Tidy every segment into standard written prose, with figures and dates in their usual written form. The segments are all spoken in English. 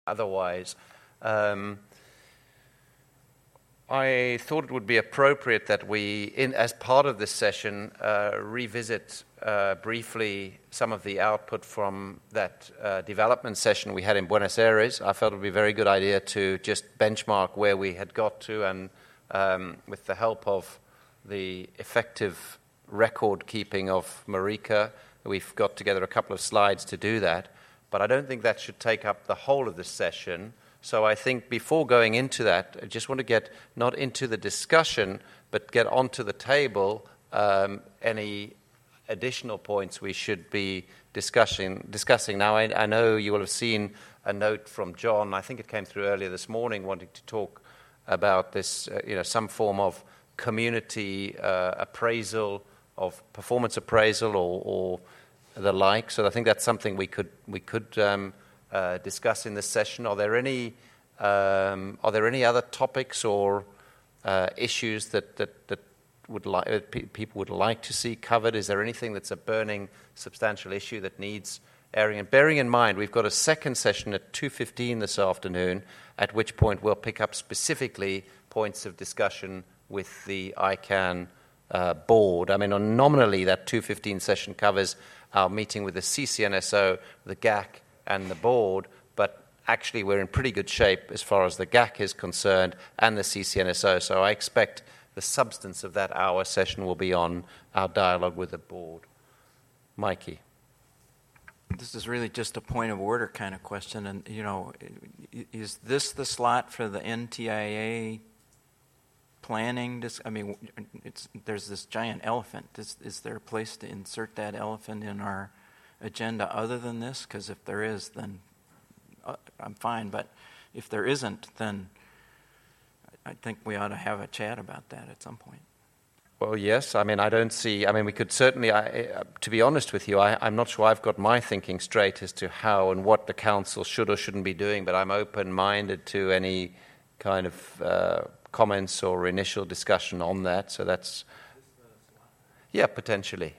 otherwise. I thought it would be appropriate that we, as part of this session, revisit briefly some of the output from that development session we had in Buenos Aires. I felt it would be a very good idea to just benchmark where we had got to, and with the help of the effective record keeping of Marika, we've got together a couple of slides to do that. But I don't think that should take up the whole of this session. So I think before going into that, I just want to get not into the discussion, but get onto the table any additional points we should be discussing. Now, I know you will have seen a note from John. I think it came through earlier this morning, wanting to talk about this, some form of community appraisal, of performance appraisal, or the like. So I think that's something we could discuss in this session. Are there any other topics or issues that people would like to see covered? Is there anything that's a burning, substantial issue that needs airing? And bearing in mind, we've got a second session at 2:15 this afternoon, at which point we'll pick up specifically points of discussion with the ICANN board. I mean, nominally, that 2:15 session covers our meeting with the CCNSO, the GAC, and the board, but actually we're in pretty good shape as far as the GAC is concerned and the CCNSO. So I expect the substance of that hour session will be on our dialogue with the board. Mikey. This is really just a point of order kind of question. And, is this the slot for the NTIA planning? There's this giant elephant. Is there a place to insert that elephant in our agenda other than this? Because if there is, then I'm fine. But if there isn't, then I think we ought to have a chat about that at some point. Well, yes. We could certainly, to be honest with you, I'm not sure I've got my thinking straight as to how and what the council should or shouldn't be doing, but I'm open-minded to any kind of comments or initial discussion on that. So that's, yeah, potentially.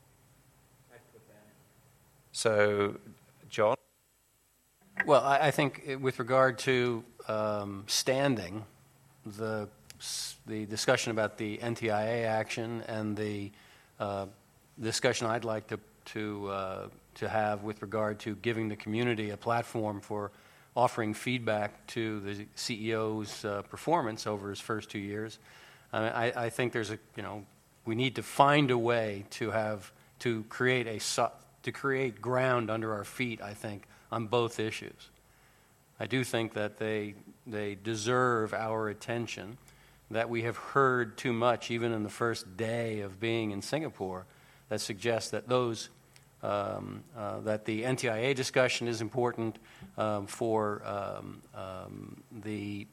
So, John? Well, I think with regard to standing, the discussion about the NTIA action and the discussion I'd like to have with regard to giving the community a platform for offering feedback to the CEO's performance over his first 2 years. I think we need to find a way to create ground under our feet, I think, on both issues. I do think that they deserve our attention, that we have heard too much, even in the first day of being in Singapore, that suggests that that the NTIA discussion is important for the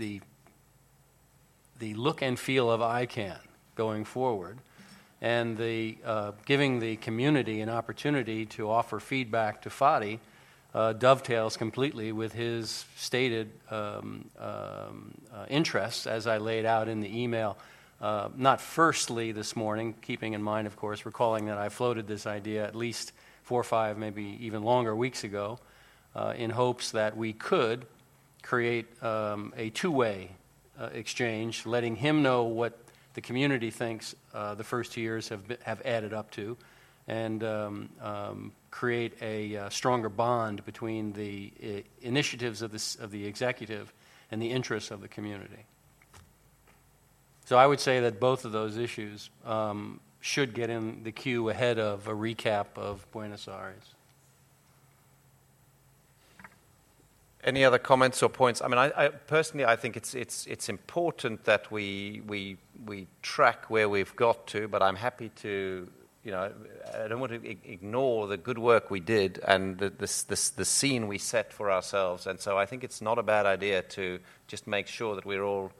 look and feel of ICANN going forward, and the giving the community an opportunity to offer feedback to Fadi dovetails completely with his stated interests, as I laid out in the email. Not firstly this morning, keeping in mind, of course, recalling that I floated this idea at least 4 or 5, maybe even longer weeks ago, in hopes that we could create a two-way exchange, letting him know what the community thinks the first 2 years have added up to, and create a stronger bond between the initiatives of the executive and the interests of the community. So I would say that both of those issues should get in the queue ahead of a recap of Buenos Aires. Any other comments or points? I personally, I think it's important that we track where we've got to, but I'm happy to. I don't want to ignore the good work we did and the scene we set for ourselves. And so I think it's not a bad idea to just make sure that we're all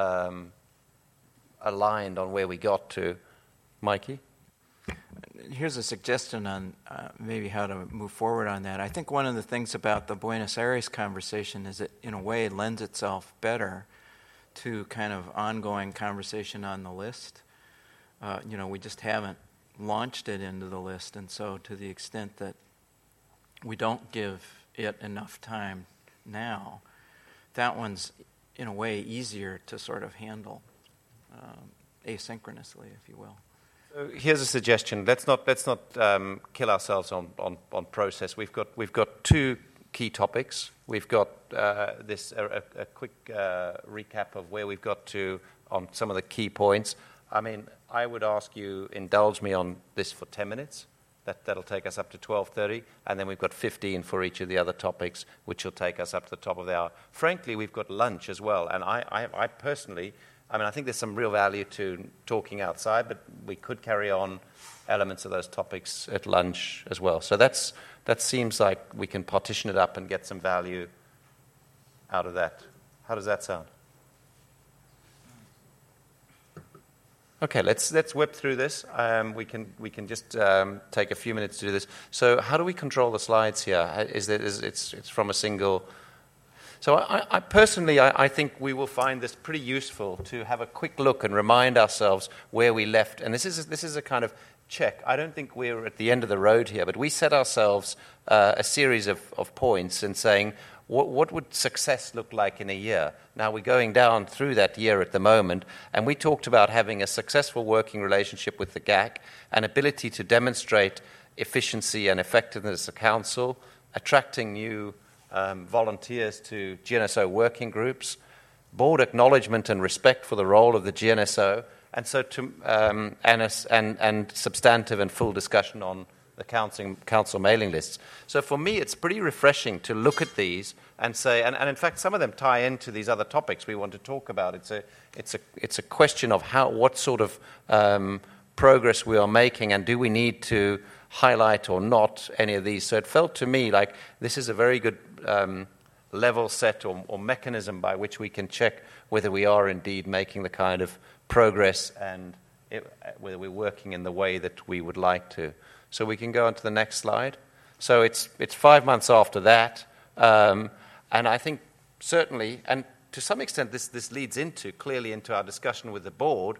aligned on where we got to. Mikey? Here's a suggestion on maybe how to move forward on that. I think one of the things about the Buenos Aires conversation is it, in a way, lends itself better to kind of ongoing conversation on the list. We just haven't launched it into the list, and so to the extent that we don't give it enough time now, that one's in a way easier to sort of handle asynchronously, if you will. So here's a suggestion. Let's not kill ourselves on process. We've got two key topics. We've got a quick recap of where we've got to on some of the key points. I mean, I would ask you indulge me on this for 10 minutes. That'll take us up to 12:30, and then we've got 15 for each of the other topics, which will take us up to the top of the hour. Frankly, we've got lunch as well, and I personally, I think there's some real value to talking outside, but we could carry on elements of those topics at lunch as well. So that seems like we can partition it up and get some value out of that. How does that sound? Okay, let's whip through this. We can just take a few minutes to do this. So, how do we control the slides here? It's from a single. So, I personally think we will find this pretty useful to have a quick look and remind ourselves where we left. And this is a kind of check. I don't think we're at the end of the road here, but we set ourselves a series of points and saying, what would success look like in a year? Now, we're going down through that year at the moment, and we talked about having a successful working relationship with the GAC, an ability to demonstrate efficiency and effectiveness of council, attracting new volunteers to GNSO working groups, board acknowledgement and respect for the role of the GNSO, and so and substantive and full discussion on the council mailing lists. So for me, it's pretty refreshing to look at these and say, and in fact, some of them tie into these other topics we want to talk about. It's a question of what sort of progress we are making, and do we need to highlight or not any of these. So it felt to me like this is a very good level set or mechanism by which we can check whether we are indeed making the kind of progress and whether we're working in the way that we would like to. So we can go on to the next slide. So it's 5 months after that, and I think certainly, and to some extent this leads clearly into our discussion with the board,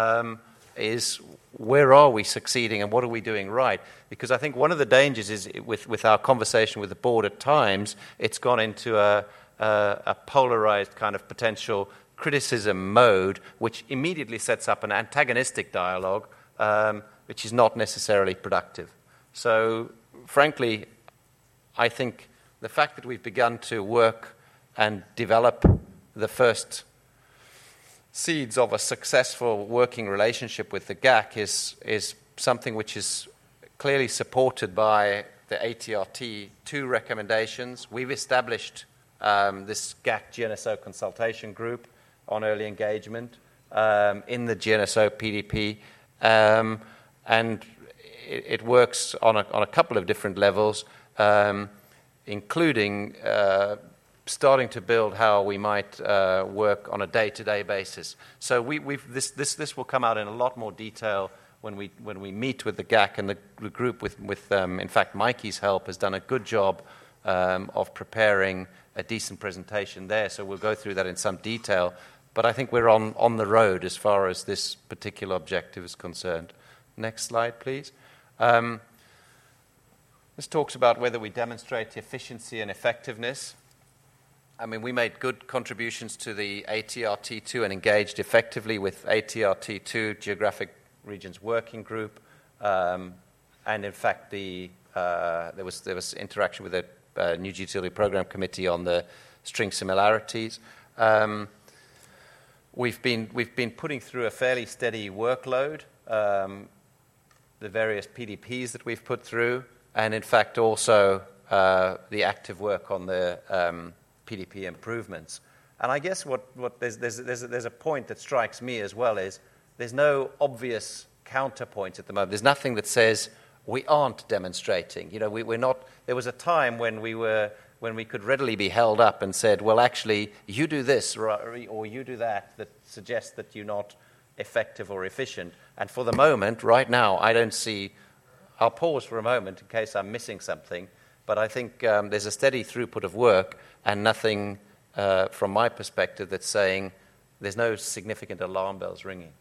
is where are we succeeding and what are we doing right? Because I think one of the dangers is with our conversation with the board at times, it's gone into a polarized kind of potential criticism mode, which immediately sets up an antagonistic dialogue, which is not necessarily productive. So, frankly, I think the fact that we've begun to work and develop the first seeds of a successful working relationship with the GAC is something which is clearly supported by the ATRT2 recommendations. We've established this GAC GNSO consultation group on early engagement in the GNSO PDP. And it works on a couple of different levels, including starting to build how we might work on a day-to-day basis. So this will come out in a lot more detail when we meet with the GAC, and the group with in fact Mikey's help has done a good job of preparing a decent presentation there. So we'll go through that in some detail. But I think we're on the road as far as this particular objective is concerned. Next slide, please. This talks about whether we demonstrate efficiency and effectiveness. I mean, we made good contributions to the ATRT2 and engaged effectively with ATRT2 Geographic Regions Working Group. And in fact, there was interaction with the New Utility Program Committee on the string similarities. We've been putting through a fairly steady workload, the various PDPs that we've put through, and in fact also the active work on the PDP improvements. And I guess what there's a point that strikes me as well is there's no obvious counterpoint at the moment. There's nothing that says we aren't demonstrating. You know, we're not. There was a time when we could readily be held up and said, well, actually, you do this or you do that suggests that you're not effective or efficient. And for the moment, right now, I don't see. I'll pause for a moment in case I'm missing something. But I think there's a steady throughput of work and nothing from my perspective that's saying there's no significant alarm bells ringing.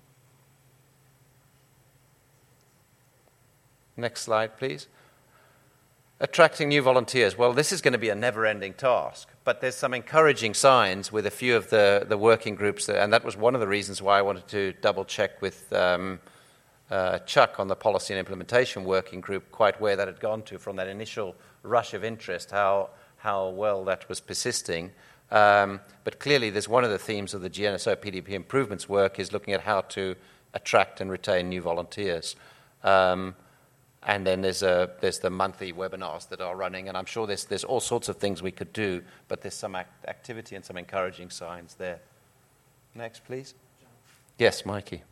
Next slide, please. Attracting new volunteers. Well, this is going to be a never-ending task, but there's some encouraging signs with a few of the working groups, and that was one of the reasons why I wanted to double-check with Chuck on the policy and implementation working group, quite where that had gone to from that initial rush of interest, how well that was persisting. But clearly, there's one of the themes of the GNSO PDP improvements work is looking at how to attract and retain new volunteers. And then there's the monthly webinars that are running, and I'm sure there's all sorts of things we could do, but there's some activity and some encouraging signs there. Next, please. Yes, Mikey.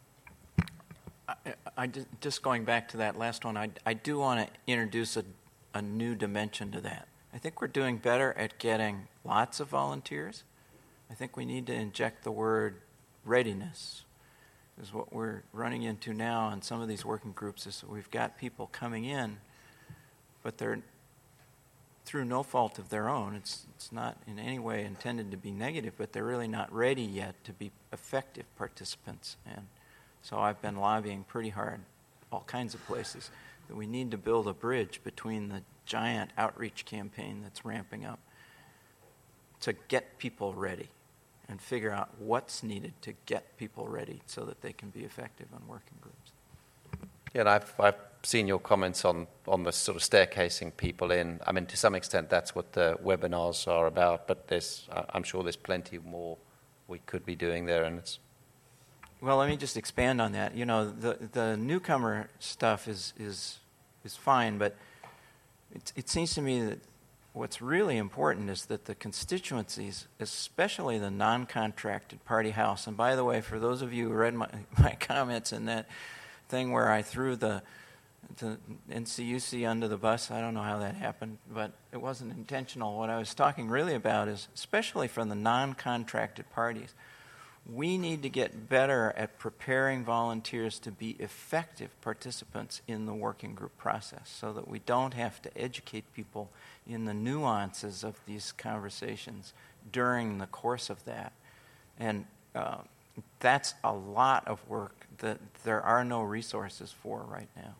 Just going back to that last one, I do want to introduce a new dimension to that. I think we're doing better at getting lots of volunteers. I think we need to inject the word readiness. Is what we're running into now in some of these working groups is that we've got people coming in, but they're through no fault of their own. It's not in any way intended to be negative, but they're really not ready yet to be effective participants. And so I've been lobbying pretty hard, all kinds of places, that we need to build a bridge between the giant outreach campaign that's ramping up to get people ready and figure out what's needed to get people ready so that they can be effective on working groups. Yeah, and I've seen your comments on the sort of staircasing people in. I mean, to some extent, that's what the webinars are about, but I'm sure there's plenty more we could be doing there, and it's... Well, let me just expand on that. You know, the newcomer stuff is fine, but it seems to me that what's really important is that the constituencies, especially the non-contracted party house, and by the way, for those of you who read my comments in that thing where I threw the NCUC under the bus, I don't know how that happened, but it wasn't intentional. What I was talking really about is, especially from the non-contracted parties, we need to get better at preparing volunteers to be effective participants in the working group process so that we don't have to educate people in the nuances of these conversations during the course of that. And that's a lot of work that there are no resources for right now.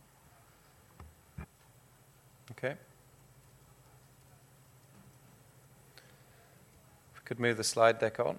Okay. If we could move the slide deck on.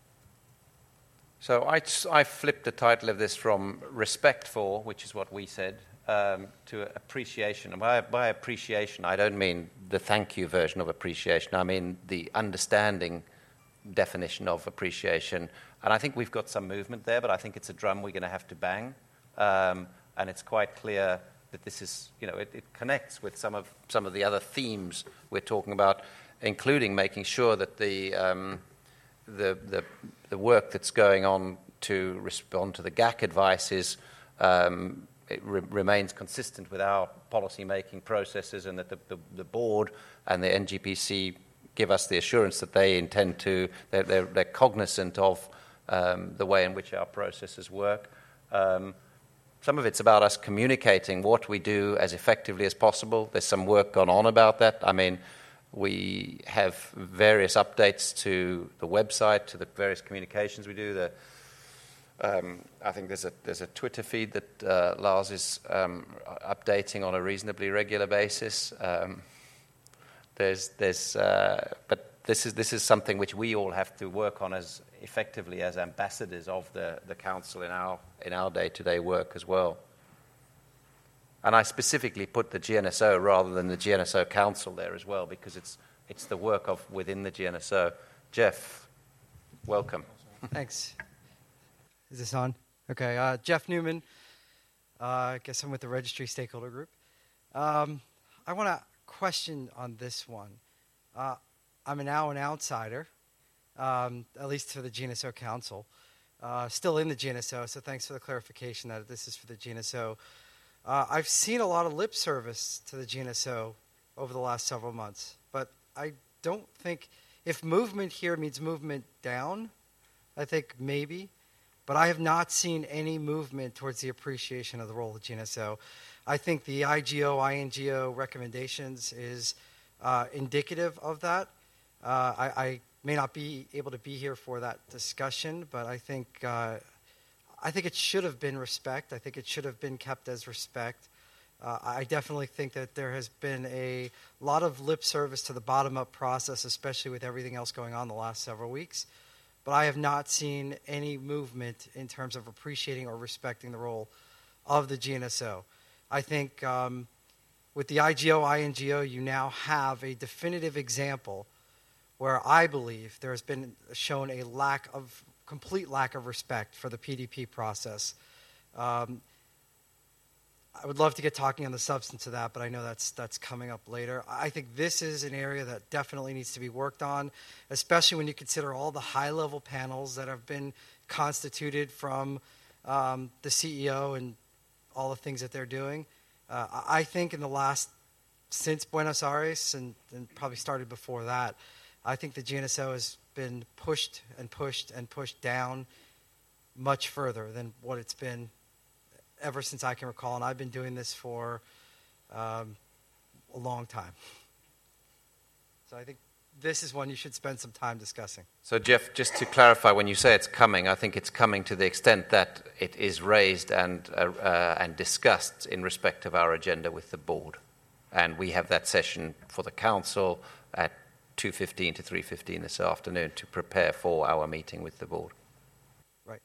So I flipped the title of this from respect for, which is what we said, to appreciation. And by appreciation, I don't mean the thank you version of appreciation. I mean the understanding definition of appreciation. And I think we've got some movement there, but I think it's a drum we're going to have to bang. And it's quite clear that this is, it connects with some of the other themes we're talking about, including making sure that the work that's going on to respond to the GAC advice is remains consistent with our policy-making processes, and that the board and the NGPC give us the assurance that they intend to, they're cognizant of the way in which our processes work. Some of it's about us communicating what we do as effectively as possible. There's some work gone on about that. I mean, we have various updates to the website, to the various communications we do. I think there's a Twitter feed that Lars is updating on a reasonably regular basis. But this is something which we all have to work on as effectively as ambassadors of the council in our day-to-day work as well. And I specifically put the GNSO rather than the GNSO Council there as well, because it's the work of within the GNSO. Jeff, welcome. Thanks. Is this on? Okay. Jeff Newman. I guess I'm with the Registry Stakeholder Group. I want to question on this one. I'm now an outsider, at least for the GNSO Council. Still in the GNSO, so thanks for the clarification that this is for the GNSO. I've seen a lot of lip service to the GNSO over the last several months, but I don't think, if movement here means movement down, I think maybe, but I have not seen any movement towards the appreciation of the role of GNSO. I think the IGO, INGO recommendations is indicative of that. I may not be able to be here for that discussion, but I think it should have been respect. I think it should have been kept as respect. I definitely think that there has been a lot of lip service to the bottom-up process, especially with everything else going on the last several weeks. But I have not seen any movement in terms of appreciating or respecting the role of the GNSO. I think with the IGO, INGO, you now have a definitive example where I believe there has been shown a complete lack of respect for the PDP process. I would love to get talking on the substance of that, but I know that's coming up later. I think this is an area that definitely needs to be worked on, especially when you consider all the high-level panels that have been constituted from the CEO and all the things that they're doing. I think since Buenos Aires, and probably started before that, I think the GNSO has been pushed and pushed and pushed down much further than what it's been ever since I can recall, and I've been doing this for a long time. So I think this is one you should spend some time discussing. So Jeff, just to clarify, when you say it's coming, I think it's coming to the extent that it is raised and discussed in respect of our agenda with the board. And we have that session for the council at 2:15 to 3:15 this afternoon to prepare for our meeting with the board. Right.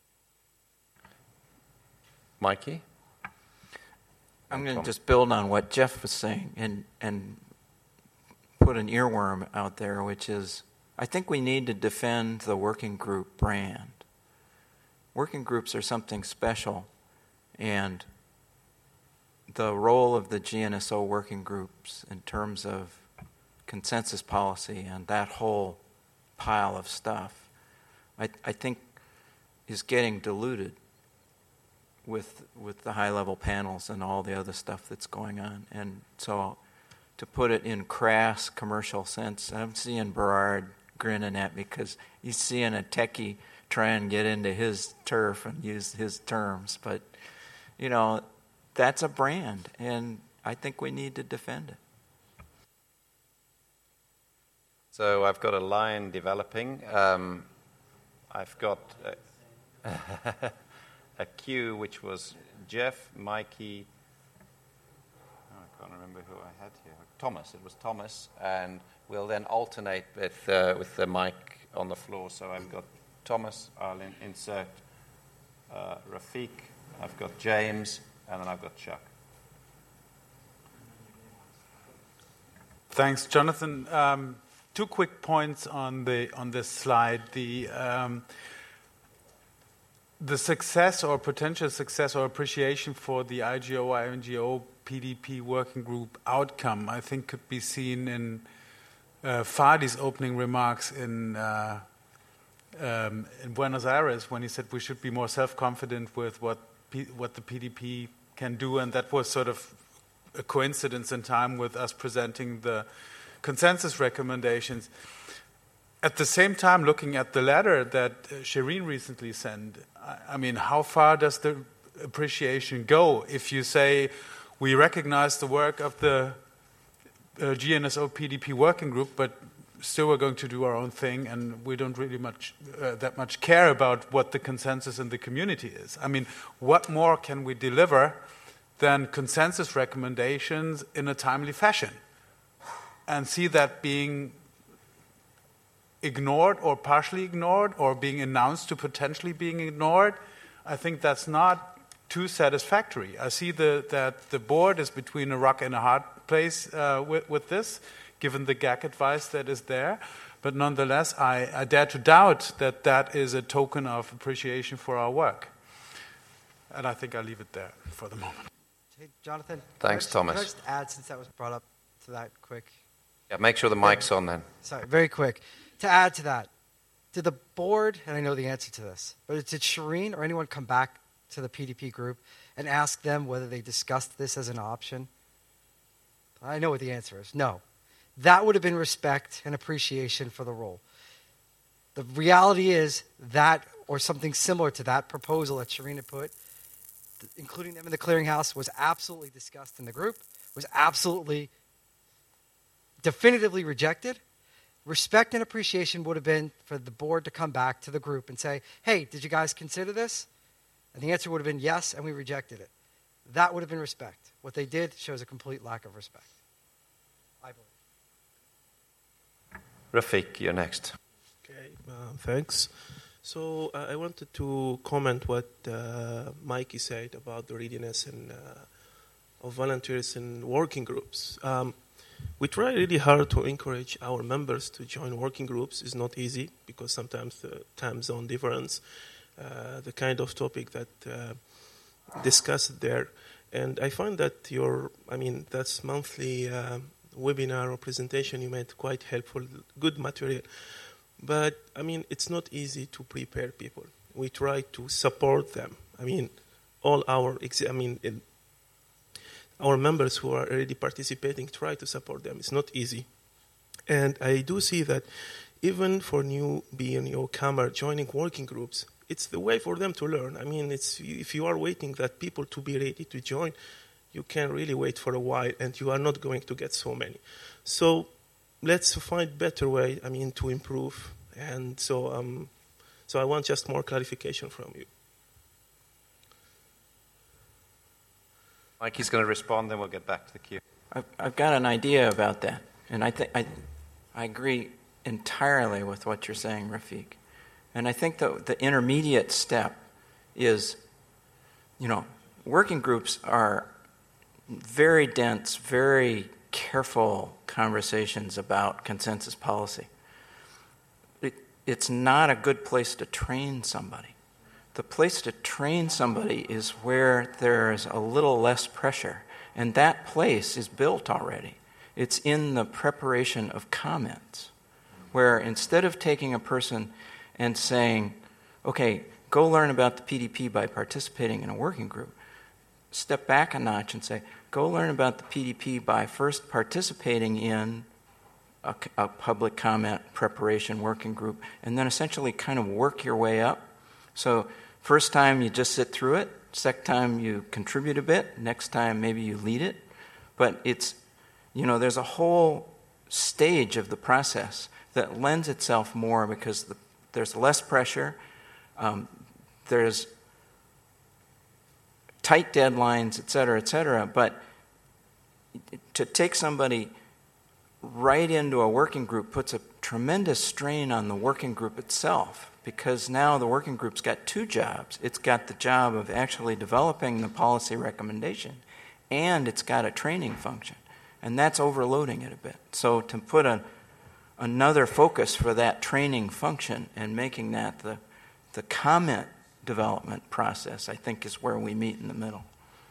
Mikey? I'm going to just build on what Jeff was saying and put an earworm out there, which is I think we need to defend the working group brand. Working groups are something special, and the role of the GNSO working groups in terms of consensus policy and that whole pile of stuff, I think is getting diluted with the high-level panels and all the other stuff that's going on. And so to put it in crass commercial sense, I'm seeing Berard grinning at me because he's seeing a techie try and get into his turf and use his terms. But, that's a brand, and I think we need to defend it. So I've got a line developing. I've got a queue which was Jeff, Mikey, I can't remember who I had here. Thomas, it was Thomas, and we'll then alternate with the mic on the floor. So I've got Thomas, I'll insert Rafiq, I've got James, and then I've got Chuck. Thanks, Jonathan. 2 quick points on this slide. The success or potential success or appreciation for the IGO, INGO, PDP working group outcome, I think, could be seen in Fadi's opening remarks in Buenos Aires when he said we should be more self-confident with what the PDP can do, and that was sort of a coincidence in time with us presenting the consensus recommendations. At the same time, looking at the letter that Shireen recently sent, I mean, how far does the appreciation go? If you say we recognize the work of the GNSO PDP working group, but still we're going to do our own thing, and we don't really that much care about what the consensus in the community is. I mean, what more can we deliver than consensus recommendations in a timely fashion? And see that being ignored or partially ignored or being announced to potentially being ignored, I think that's not too satisfactory. I see that the board is between a rock and a hard place with this, given the GAC advice that is there. But nonetheless, I dare to doubt that that is a token of appreciation for our work. And I think I'll leave it there for the moment. Hey, Jonathan. Thanks, Thomas. Can I just add, since that was brought up, to that quick? Yeah, make sure the mic's on then. Sorry, very quick. To add to that, did the board, and I know the answer to this, but did Shireen or anyone come back to the PDP group and ask them whether they discussed this as an option? I know what the answer is. No. That would have been respect and appreciation for the role. The reality is that, or something similar to that proposal that Shireen had put, including them in the clearinghouse, was absolutely discussed in the group, was absolutely definitively rejected. Respect and appreciation would have been for the board to come back to the group and say, hey, did you guys consider this? And the answer would have been yes, and we rejected it. That would have been respect. what they did shows a complete lack of respect, I believe. Rafiq, you're next. Okay, thanks. So I wanted to comment what Mikey said about the readiness of volunteers in working groups. We try really hard to encourage our members to join working groups. It's not easy because sometimes the time zone difference, the kind of topic that discussed there. And I find that that's monthly webinar or presentation you made quite helpful, good material. But, it's not easy to prepare people. We try to support them. All our members who are already participating try to support them. It's not easy. And I do see that even for newcomer joining working groups, it's the way for them to learn. If you are waiting that people to be ready to join, you can really wait for a while and you are not going to get so many. So let's find better way, to improve. And so I want just more clarification from you. Mikey's going to respond, then we'll get back to the queue. I've got an idea about that, and I agree entirely with what you're saying, Rafiq. And I think the intermediate step is, working groups are very dense, very careful conversations about consensus policy. It's not a good place to train somebody. The place to train somebody is where there's a little less pressure, and that place is built already. It's in the preparation of comments, where instead of taking a person and saying, okay, go learn about the PDP by participating in a working group, step back a notch and say, go learn about the PDP by first participating in a public comment preparation working group, and then essentially kind of work your way up. So first time you just sit through it, second time you contribute a bit, next time maybe you lead it. But it's, there's a whole stage of the process that lends itself more because there's less pressure, there's tight deadlines, et cetera, but to take somebody right into a working group puts a tremendous strain on the working group itself, because now the working group's got two jobs. It's got the job of actually developing the policy recommendation, and it's got a training function, and that's overloading it a bit. So to put another focus for that training function and making that the comment development process, I think, is where we meet in the middle.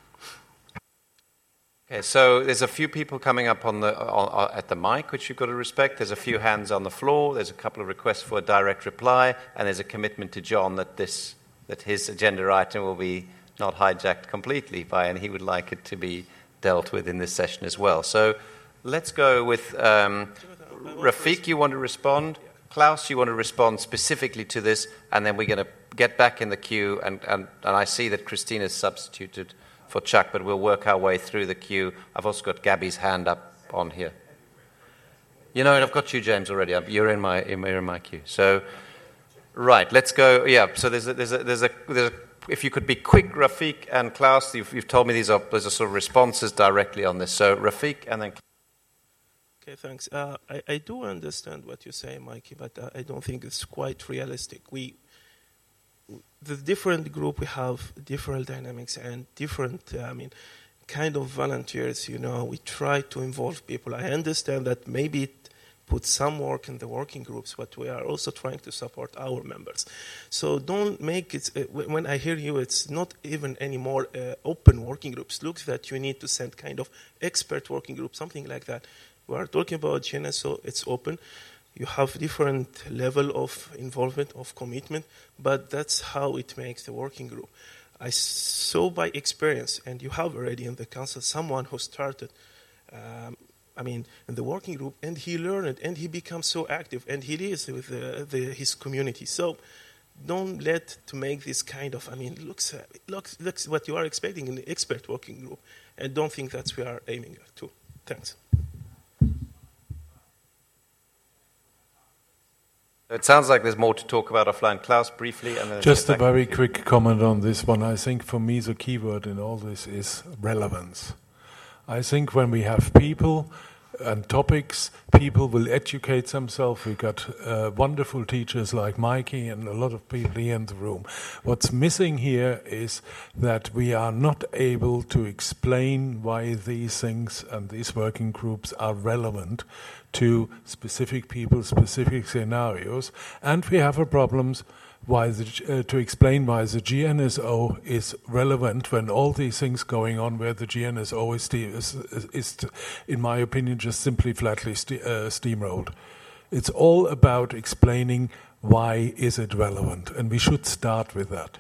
Okay, so there's a few people coming up at the mic, which you've got to respect. There's a few hands on the floor. There's a couple of requests for a direct reply, and there's a commitment to John that his agenda item will be not hijacked completely and he would like it to be dealt with in this session as well. So let's go with Rafiq. You want to respond? Klaus, you want to respond specifically to this, and then we're going to get back in the queue. And I see that Christina's substituted for Chuck, but we'll work our way through the queue. I've also got Gabby's hand up on here. I've got you, James, already. You're in my queue. So, right, let's go. Yeah. So there's a if you could be quick, Rafiq and Klaus. You've told me there's a sort of responses directly on this. So Rafiq and then. Okay, thanks. I do understand what you say, Mikey, but I don't think it's quite realistic. The different group, we have different dynamics and different, kind of volunteers, we try to involve people. I understand that maybe it puts some work in the working groups, but we are also trying to support our members. So don't make it, when I hear you, it's not even anymore open working groups. Looks that you need to send kind of expert working group, something like that. We are talking about GNS, so it's open. You have different level of involvement, of commitment, but that's how it makes the working group. I saw by experience, and you have already in the council someone who started, in the working group, and he learned, and he becomes so active, and he lives with his community. So don't let to make this kind of, looks what you are expecting in the expert working group, and don't think that's what we are aiming at too. Thanks. It sounds like there's more to talk about offline. Klaus, briefly. And then just a very quick comment on this one. I think for me the keyword in all this is relevance. I think when we have people and topics, people will educate themselves. We've got wonderful teachers like Mikey and a lot of people here in the room. What's missing here is that we are not able to explain why these things and these working groups are relevant to specific people, specific scenarios, and we have a problem to explain why the GNSO is relevant when all these things going on where the GNSO is in my opinion, just simply flatly steamrolled. It's all about explaining why is it relevant, and we should start with that.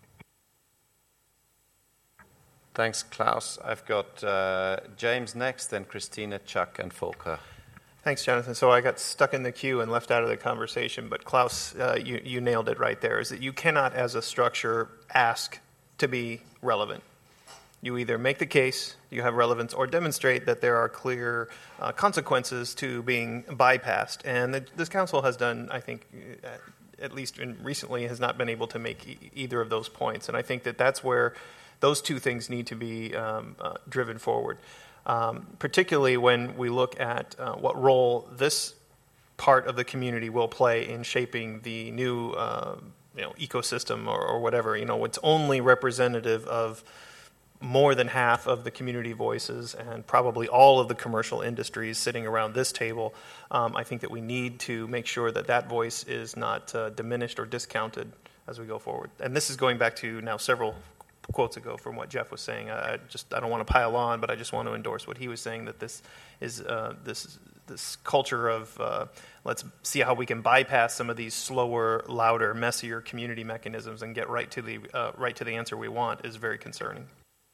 Thanks, Klaus. I've got James next, then Christina, Chuck, and Volker. Thanks, Jonathan. So I got stuck in the queue and left out of the conversation, but Klaus, you nailed it right there, is that you cannot, as a structure, ask to be relevant. You either make the case, you have relevance, or demonstrate that there are clear consequences to being bypassed. And this council has done, I think, at least recently, has not been able to make either of those points. And I think that that's where those two things need to be driven forward. Particularly when we look at what role this part of the community will play in shaping the new ecosystem or whatever. It's only representative of more than half of the community voices and probably all of the commercial industries sitting around this table. I think that we need to make sure that that voice is not diminished or discounted as we go forward. And this is going back to now several quotes ago from what Jeff was saying. I don't want to pile on, but I just want to endorse what he was saying, that this is this culture of let's see how we can bypass some of these slower, louder, messier community mechanisms and get right to the answer we want is very concerning.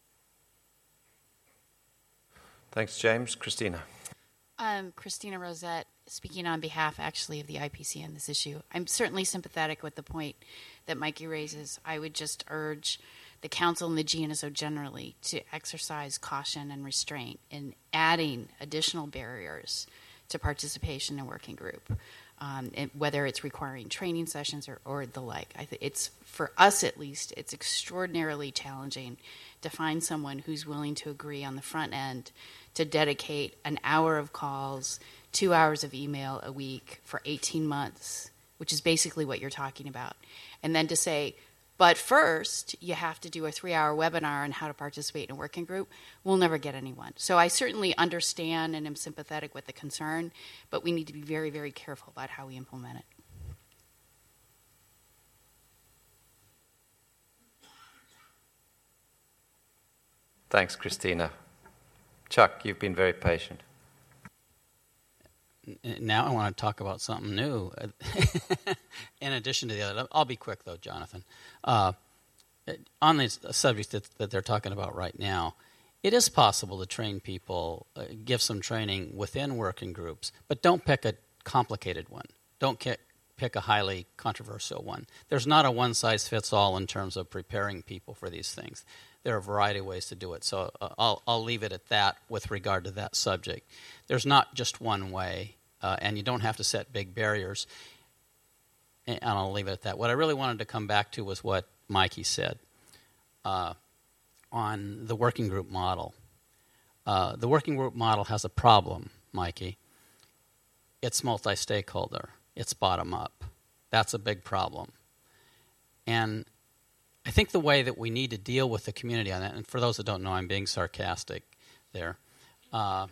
Thanks, James. Christina. Christina Rosette, speaking on behalf, actually, of the IPC on this issue. I'm certainly sympathetic with the point that Mikey raises. I would just urge the Council and the GNSO generally to exercise caution and restraint in adding additional barriers to participation in working group, whether it's requiring training sessions or the like. It's, for us at least, it's extraordinarily challenging to find someone who's willing to agree on the front end to dedicate an hour of calls, 2 hours of email a week for 18 months, which is basically what you're talking about. And then to say, but first, you have to do a 3-hour webinar on how to participate in a working group. We'll never get anyone. So I certainly understand and am sympathetic with the concern, but we need to be very, very careful about how we implement it. Thanks, Christina. Chuck, you've been very patient. Now I want to talk about something new. In addition to the other, I'll be quick though, Jonathan. On this subject that they're talking about right now, it is possible to train people, give some training within working groups, but don't pick a complicated one. Don't pick a highly controversial one. There's not a one-size-fits-all in terms of preparing people for these things. There are a variety of ways to do it, so I'll leave it at that with regard to that subject. There's not just one way, and you don't have to set big barriers, and I'll leave it at that. What I really wanted to come back to was what Mikey said on the working group model. The working group model has a problem, Mikey. It's multi-stakeholder. It's bottom-up. That's a big problem. And I think the way that we need to deal with the community on that, and for those that don't know, I'm being sarcastic there. I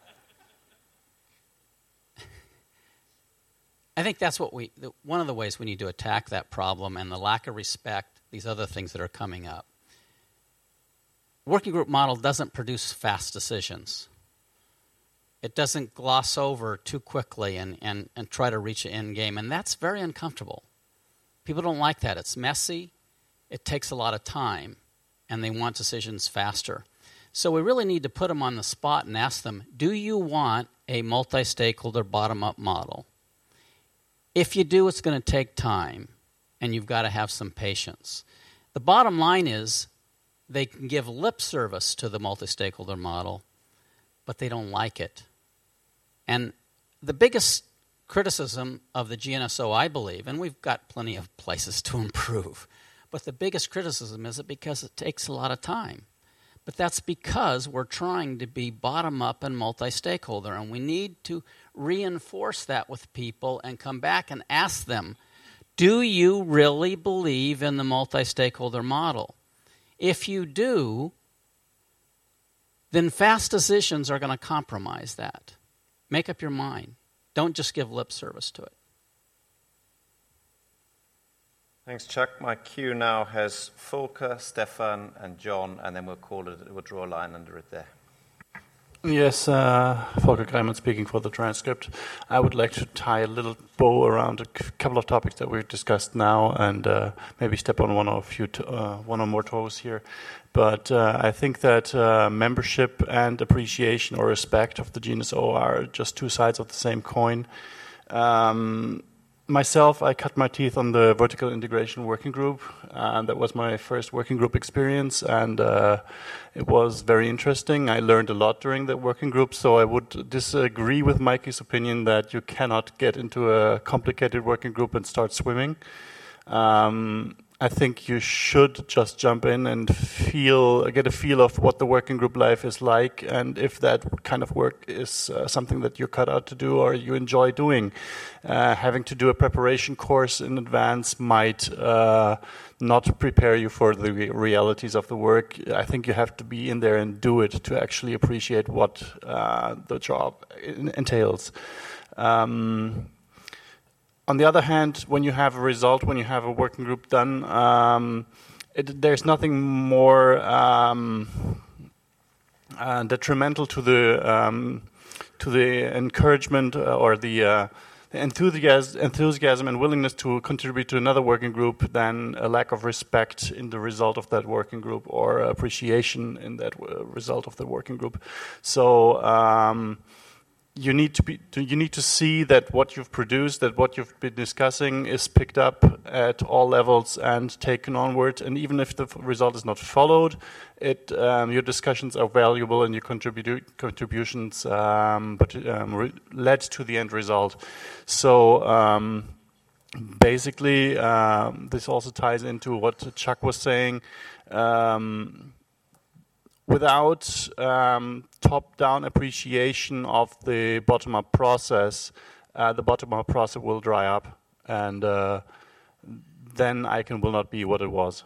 think that's one of the ways we need to attack that problem and the lack of respect, these other things that are coming up. Working group model doesn't produce fast decisions. It doesn't gloss over too quickly and try to reach an end game, and that's very uncomfortable. People don't like that. It's messy. It takes a lot of time, and they want decisions faster. So we really need to put them on the spot and ask them, do you want a multi-stakeholder bottom-up model? If you do, it's going to take time, and you've got to have some patience. The bottom line is they can give lip service to the multi-stakeholder model, but they don't like it. And the biggest criticism of the GNSO, I believe, and we've got plenty of places to improve, but the biggest criticism is because it takes a lot of time. But that's because we're trying to be bottom-up and multi-stakeholder, and we need to reinforce that with people and come back and ask them, do you really believe in the multi-stakeholder model? If you do, then fast decisions are going to compromise that. Make up your mind. Don't just give lip service to it. Thanks, Chuck. My queue now has Volker, Stefan, and John, and then we'll draw a line under it there. Yes, Volker Greimann speaking for the transcript. I would like to tie a little bow around a couple of topics that we've discussed now, and maybe step on one or more toes here. But I think that membership and appreciation or respect of the GNSO are just two sides of the same coin. Myself, I cut my teeth on the vertical integration working group. That was my first working group experience, and it was very interesting. I learned a lot during that working group, so I would disagree with Mikey's opinion that you cannot get into a complicated working group and start swimming. I think you should just jump in and get a feel of what the working group life is like, and if that kind of work is something that you're cut out to do or you enjoy doing. Having to do a preparation course in advance might not prepare you for the realities of the work. I think you have to be in there and do it to actually appreciate what the job entails. On the other hand, when you have a result, when you have a working group done, there's nothing more detrimental to the encouragement or the enthusiasm and willingness to contribute to another working group than a lack of respect in the result of that working group or appreciation in that result of the working group. So. You need to see that what you've produced, that what you've been discussing is picked up at all levels and taken onward. And even if the result is not followed, your discussions are valuable and your contributions led to the end result. So basically, this also ties into what Chuck was saying. Without top-down appreciation of the bottom-up process, the bottom-up process will dry up, and then ICANN will not be what it was.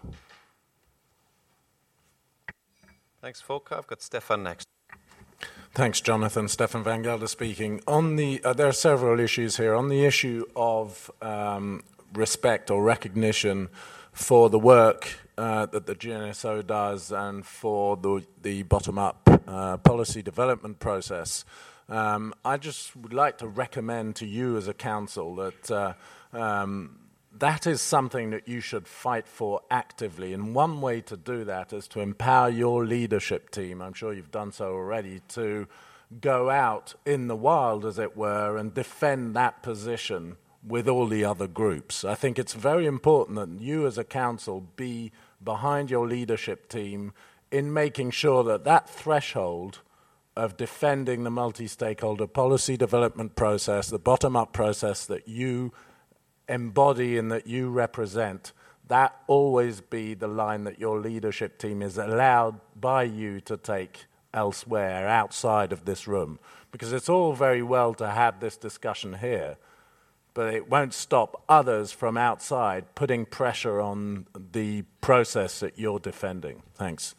Thanks, Volker. I've got Stefan next. Thanks, Jonathan. Stefan Van Gelder speaking. There are several issues here. On the issue of respect or recognition for the work that the GNSO does and for the bottom-up policy development process, I just would like to recommend to you as a council that that is something that you should fight for actively. And one way to do that is to empower your leadership team, I'm sure you've done so already, to go out in the wild, as it were, and defend that position with all the other groups. I think it's very important that you as a council be behind your leadership team in making sure that that threshold of defending the multi-stakeholder policy development process, the bottom-up process that you embody and that you represent, that always be the line that your leadership team is allowed by you to take elsewhere, outside of this room. Because it's all very well to have this discussion here, but it won't stop others from outside putting pressure on the process that you're defending. Thanks.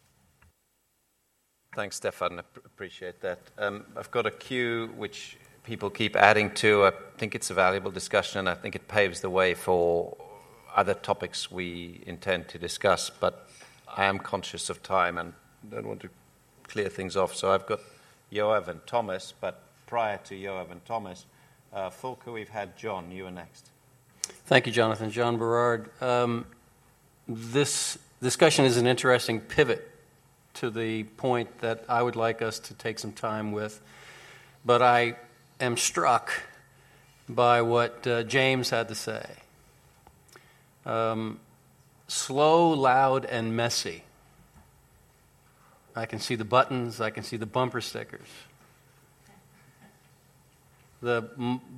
Thanks, Stefan. Appreciate that. I've got a queue which people keep adding to. I think it's a valuable discussion, and I think it paves the way for other topics we intend to discuss. But I am conscious of time and don't want to clear things off. So I've got Yoav and Thomas, but prior to Yoav and Thomas, Volker, we've had John. You are next. Thank you, Jonathan. John Berard. This discussion is an interesting pivot to the point that I would like us to take some time with. But I am struck by what James had to say. Slow, loud, and messy. I can see the buttons. I can see the bumper stickers. The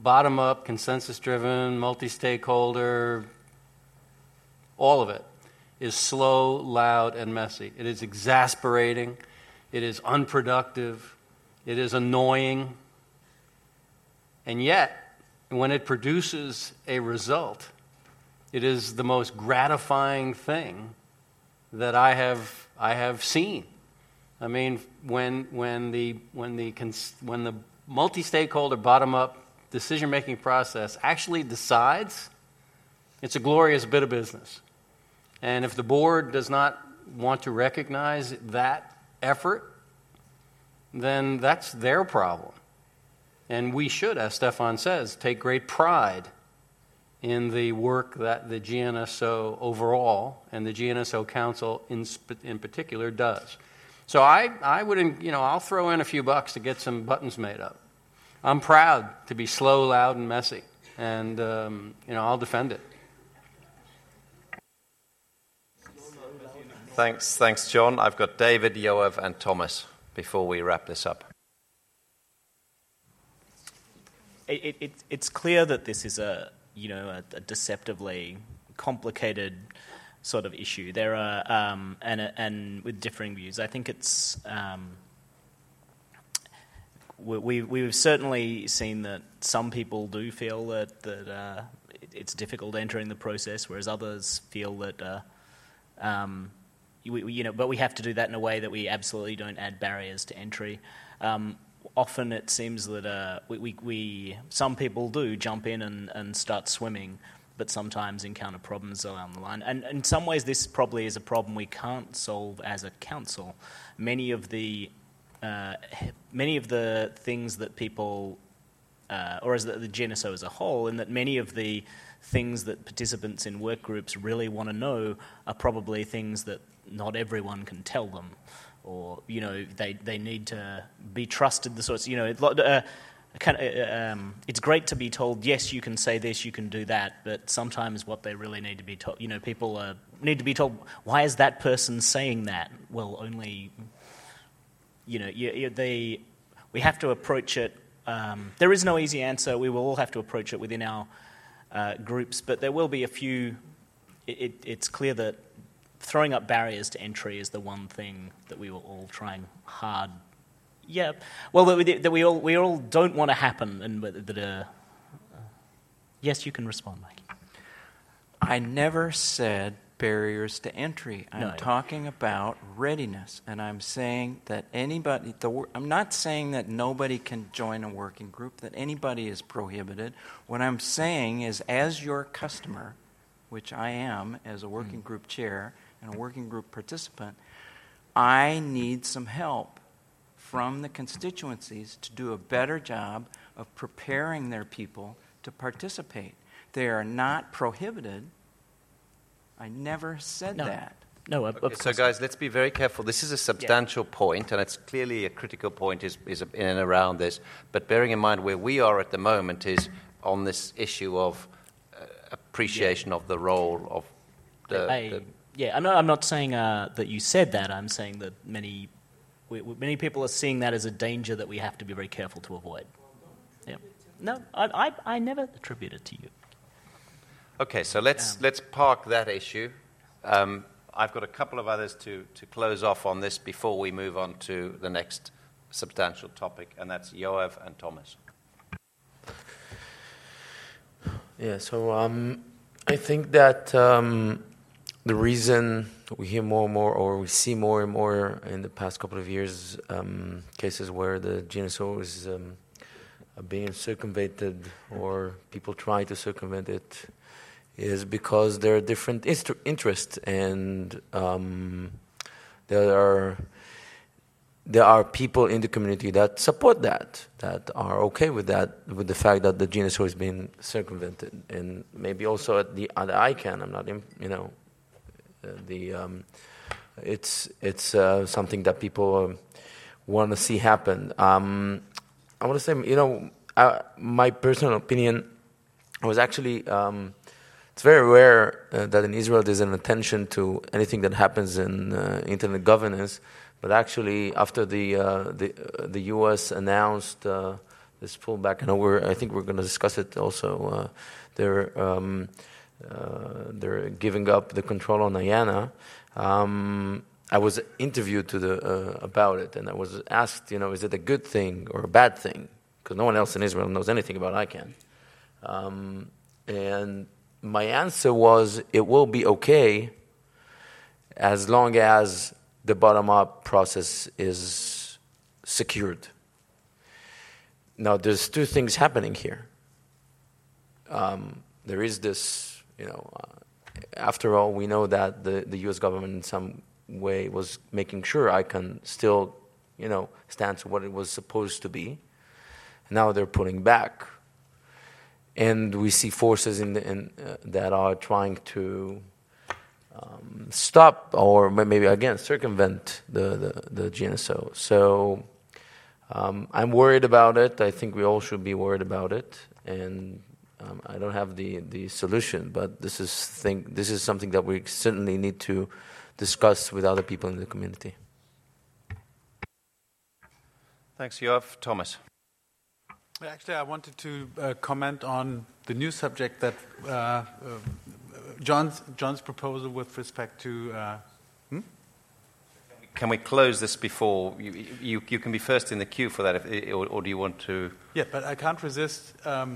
bottom-up, consensus-driven, multi-stakeholder, all of it. is slow, loud, and messy. It is exasperating. It is unproductive. It is annoying. And yet, when it produces a result, it is the most gratifying thing that I have seen. I mean, when the multi-stakeholder bottom-up decision-making process actually decides, it's a glorious bit of business. And if the board does not want to recognize that effort, then that's their problem. And we should, as Stefan says, take great pride in the work that the GNSO overall and the GNSO Council in particular does. So I would, I'll throw in a few bucks to get some buttons made up. I'm proud to be slow, loud, and messy, and I'll defend it. Thanks, John. I've got David, Yoav, and Thomas before we wrap this up. It's clear that this is a deceptively complicated sort of issue. There are and with differing views. I think it's we've certainly seen that some people do feel that it's difficult entering the process, whereas others feel that but we have to do that in a way that we absolutely don't add barriers to entry. Often it seems that some people do jump in and start swimming, but sometimes encounter problems along the line. And in some ways, this probably is a problem we can't solve as a council. Many of the things that people, or as the GNSO as a whole, in that many of the things that participants in work groups really want to know are probably things that not everyone can tell them, or they need to be trusted. The sorts it's great to be told, yes, you can say this, you can do that, but sometimes what they really need to be told, people need to be told, why is that person saying that? Well, only, we have to approach it. There is no easy answer. We will all have to approach it within our groups, but there will be a few. It's clear that throwing up barriers to entry is the one thing that we were all trying hard. Yeah, well, that we all don't want to happen, and that. Yes, you can respond, Mike. I never said barriers to entry. I'm talking about readiness, and I'm saying that anybody. I'm not saying that nobody can join a working group, that anybody is prohibited. What I'm saying is, as your customer, which I am as a working group chair and a working group participant, I need some help from the constituencies to do a better job of preparing their people to participate. They are not prohibited. I never said that. No, so guys, let's be very careful. This is a substantial point, and it's clearly a critical point is in and around this. But bearing in mind where we are at the moment is on this issue of appreciation of the role of the I'm not saying that you said that. I'm saying that many people are seeing that as a danger that we have to be very careful to avoid. Yeah. No, I never attribute it to you. Okay, so let's park that issue. I've got a couple of others to close off on this before we move on to the next substantial topic, and that's Yoav and Thomas. Yeah, so I think that the reason we hear more and more, or we see more and more in the past couple of years, cases where the GNSO is being circumvented or people try to circumvent it, is because there are different interests, and there are people in the community that support that are okay with that, with the fact that the GNSO is being circumvented, and maybe also at the ICANN. I'm not, it's something that people want to see happen. I want to say, my personal opinion was actually. It's very rare that in Israel there's an attention to anything that happens in internet governance, but actually after the U.S. announced this pullback, and I think we're going to discuss it also. they're giving up the control on IANA. I was interviewed about it, and I was asked, is it a good thing or a bad thing? Because no one else in Israel knows anything about ICANN. And my answer was, it will be okay as long as the bottom-up process is secured. Now, there's two things happening here. There is this, after all, we know that the U.S. government in some way was making sure ICANN still, stands for what it was supposed to be. Now they're pulling back. And we see forces that are trying to stop or maybe, again, circumvent the GNSO. So I'm worried about it. I think we all should be worried about it. And I don't have the solution, but this is something that we certainly need to discuss with other people in the community. Thanks, Yoav. Thomas. Actually, I wanted to comment on the new subject that John's proposal with respect to. Can we close this before you can be first in the queue for that, or do you want to? Yeah, but I can't resist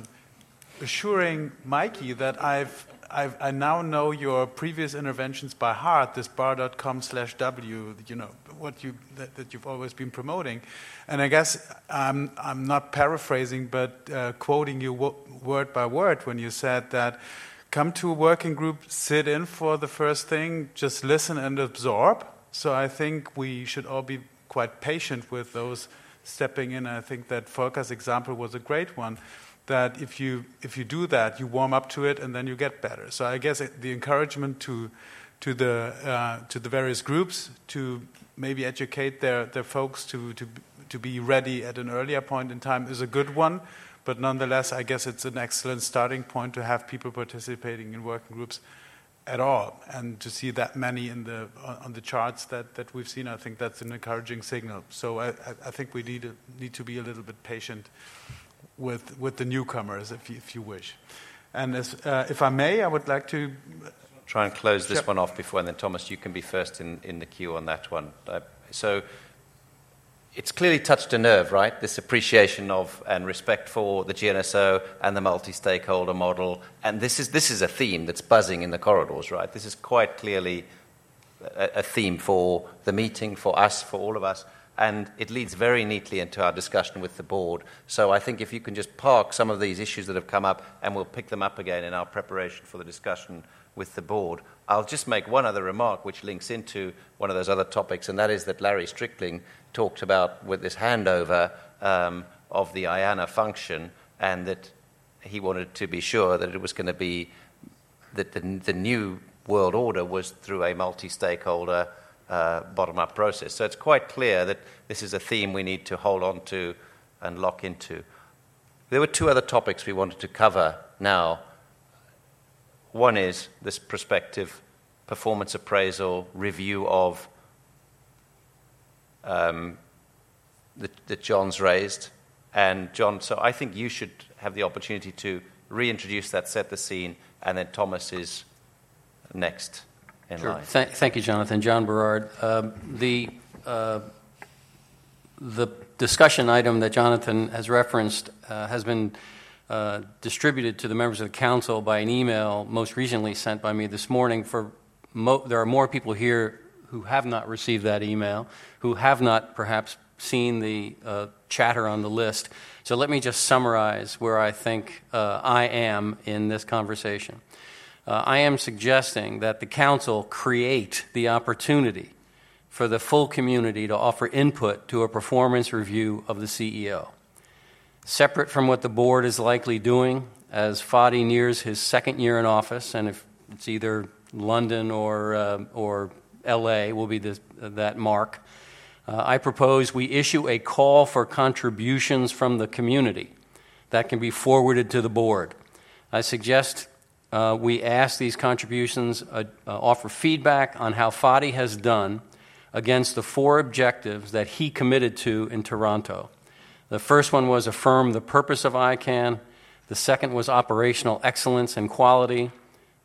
assuring Mikey that I now know your previous interventions by heart. This bar.com/w, that you've always been promoting, and I guess I'm not paraphrasing, but quoting you word by word when you said that come to a working group, sit in for the first thing, just listen and absorb. So I think we should all be quite patient with those stepping in. I think that Volker's example was a great one. That if you do that, you warm up to it, and then you get better. So I guess the encouragement to the various groups to maybe educate their folks to be ready at an earlier point in time is a good one. But nonetheless, I guess it's an excellent starting point to have people participating in working groups at all, and to see that many on the charts that we've seen. I think that's an encouraging signal. So I think we need to be a little bit patient with the newcomers, if you wish. And if I may, I would like to try and close this one off before, and then Thomas, you can be first in the queue on that one. So it's clearly touched a nerve, right? This appreciation of and respect for the GNSO and the multi-stakeholder model, and this is a theme that's buzzing in the corridors, right? This is quite clearly a theme for the meeting, for us, for all of us. And it leads very neatly into our discussion with the board. So I think if you can just park some of these issues that have come up, and we'll pick them up again in our preparation for the discussion with the board. I'll just make one other remark which links into one of those other topics, and that is that Larry Strickling talked about with this handover of the IANA function, and that he wanted to be sure that it was going to be that the new world order was through a multi-stakeholder bottom-up process. So it's quite clear that this is a theme we need to hold on to and lock into. There were two other topics we wanted to cover now. One is this prospective performance appraisal review of that John's raised. And John, so I think you should have the opportunity to reintroduce that, set the scene, and then Thomas is next. Sure. Thank you, Jonathan. John Berard. The discussion item that Jonathan has referenced has been distributed to the members of the council by an email most recently sent by me this morning. There are more people here who have not received that email, who have not perhaps seen the chatter on the list. So let me just summarize where I think I am in this conversation. I am suggesting that the council create the opportunity for the full community to offer input to a performance review of the CEO. Separate from what the board is likely doing as Fadi nears his second year in office, and if it's either London or LA will be that mark, I propose we issue a call for contributions from the community that can be forwarded to the board. I suggest we ask these contributions, offer feedback on how Fadi has done against the 4 objectives that he committed to in Toronto. The first one was affirm the purpose of ICANN. The second was operational excellence and quality.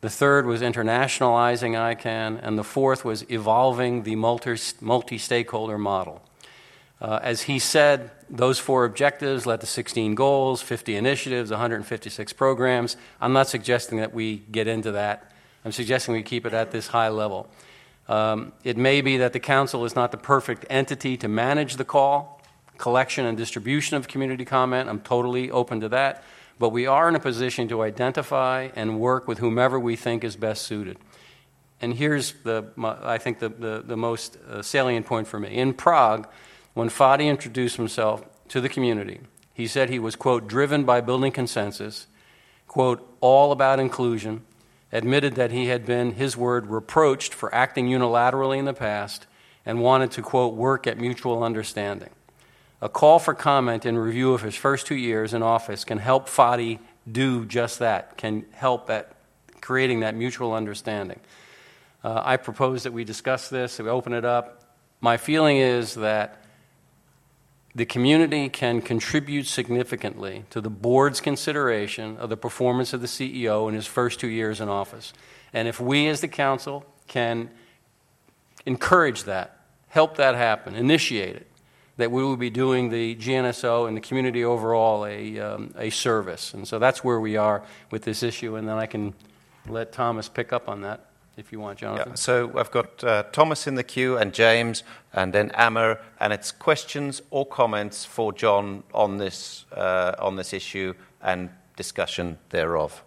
The third was internationalizing ICANN, and the fourth was evolving the multi-stakeholder model. As he said, those 4 objectives led to 16 goals, 50 initiatives, 156 programs. I'm not suggesting that we get into that. I'm suggesting we keep it at this high level. It may be that the Council is not the perfect entity to manage the call, collection and distribution of community comment. I'm totally open to that. But we are in a position to identify and work with whomever we think is best suited. And here's, I think, the most salient point for me. In Prague, when Fadi introduced himself to the community, he said he was, quote, driven by building consensus, quote, all about inclusion, admitted that he had been, his word, reproached for acting unilaterally in the past, and wanted to, quote, work at mutual understanding. A call for comment in review of his first 2 years in office can help Fadi do just that, can help at creating that mutual understanding. I propose that we discuss this, that we open it up. My feeling is that the community can contribute significantly to the board's consideration of the performance of the CEO in his first 2 years in office. And if we as the council can encourage that, help that happen, initiate it, that we will be doing the GNSO and the community overall a service. And so that's where we are with this issue, and then I can let Thomas pick up on that if you want, Jonathan. Yeah, so I've got Thomas in the queue and James and then Amer, and it's questions or comments for John on this issue and discussion thereof.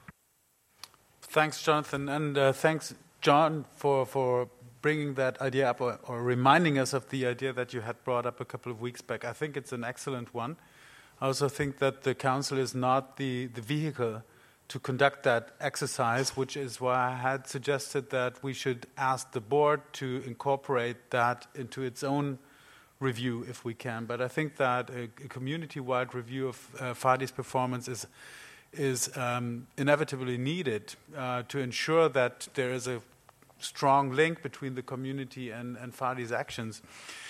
Thanks, Jonathan, and thanks, John, for bringing that idea up or reminding us of the idea that you had brought up a couple of weeks back. I think it's an excellent one. I also think that the Council is not the vehicle to conduct that exercise, which is why I had suggested that we should ask the board to incorporate that into its own review if we can. But I think that a community-wide review of Fadi's performance is inevitably needed to ensure that there is a strong link between the community and Fadi's actions.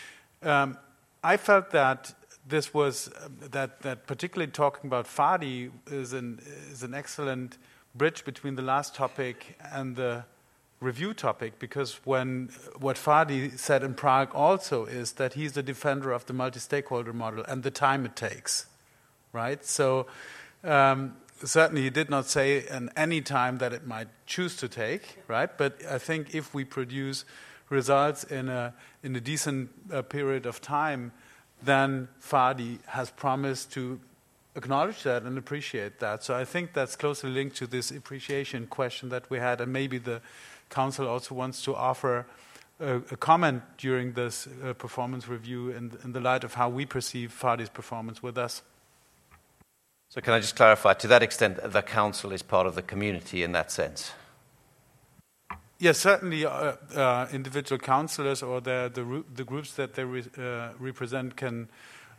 I felt that this was that particularly talking about Fadi is an excellent bridge between the last topic and the review topic, because what Fadi said in Prague also is that he's a defender of the multi-stakeholder model and the time it takes, right? So certainly he did not say in any time that it might choose to take, right? But I think if we produce results in a decent period of time, then Fadi has promised to acknowledge that and appreciate that. So I think that's closely linked to this appreciation question that we had, and maybe the Council also wants to offer a comment during this performance review in the light of how we perceive Fadi's performance with us. So can I just clarify, to that extent, the Council is part of the community in that sense? Yes, certainly individual councillors or the groups that they represent can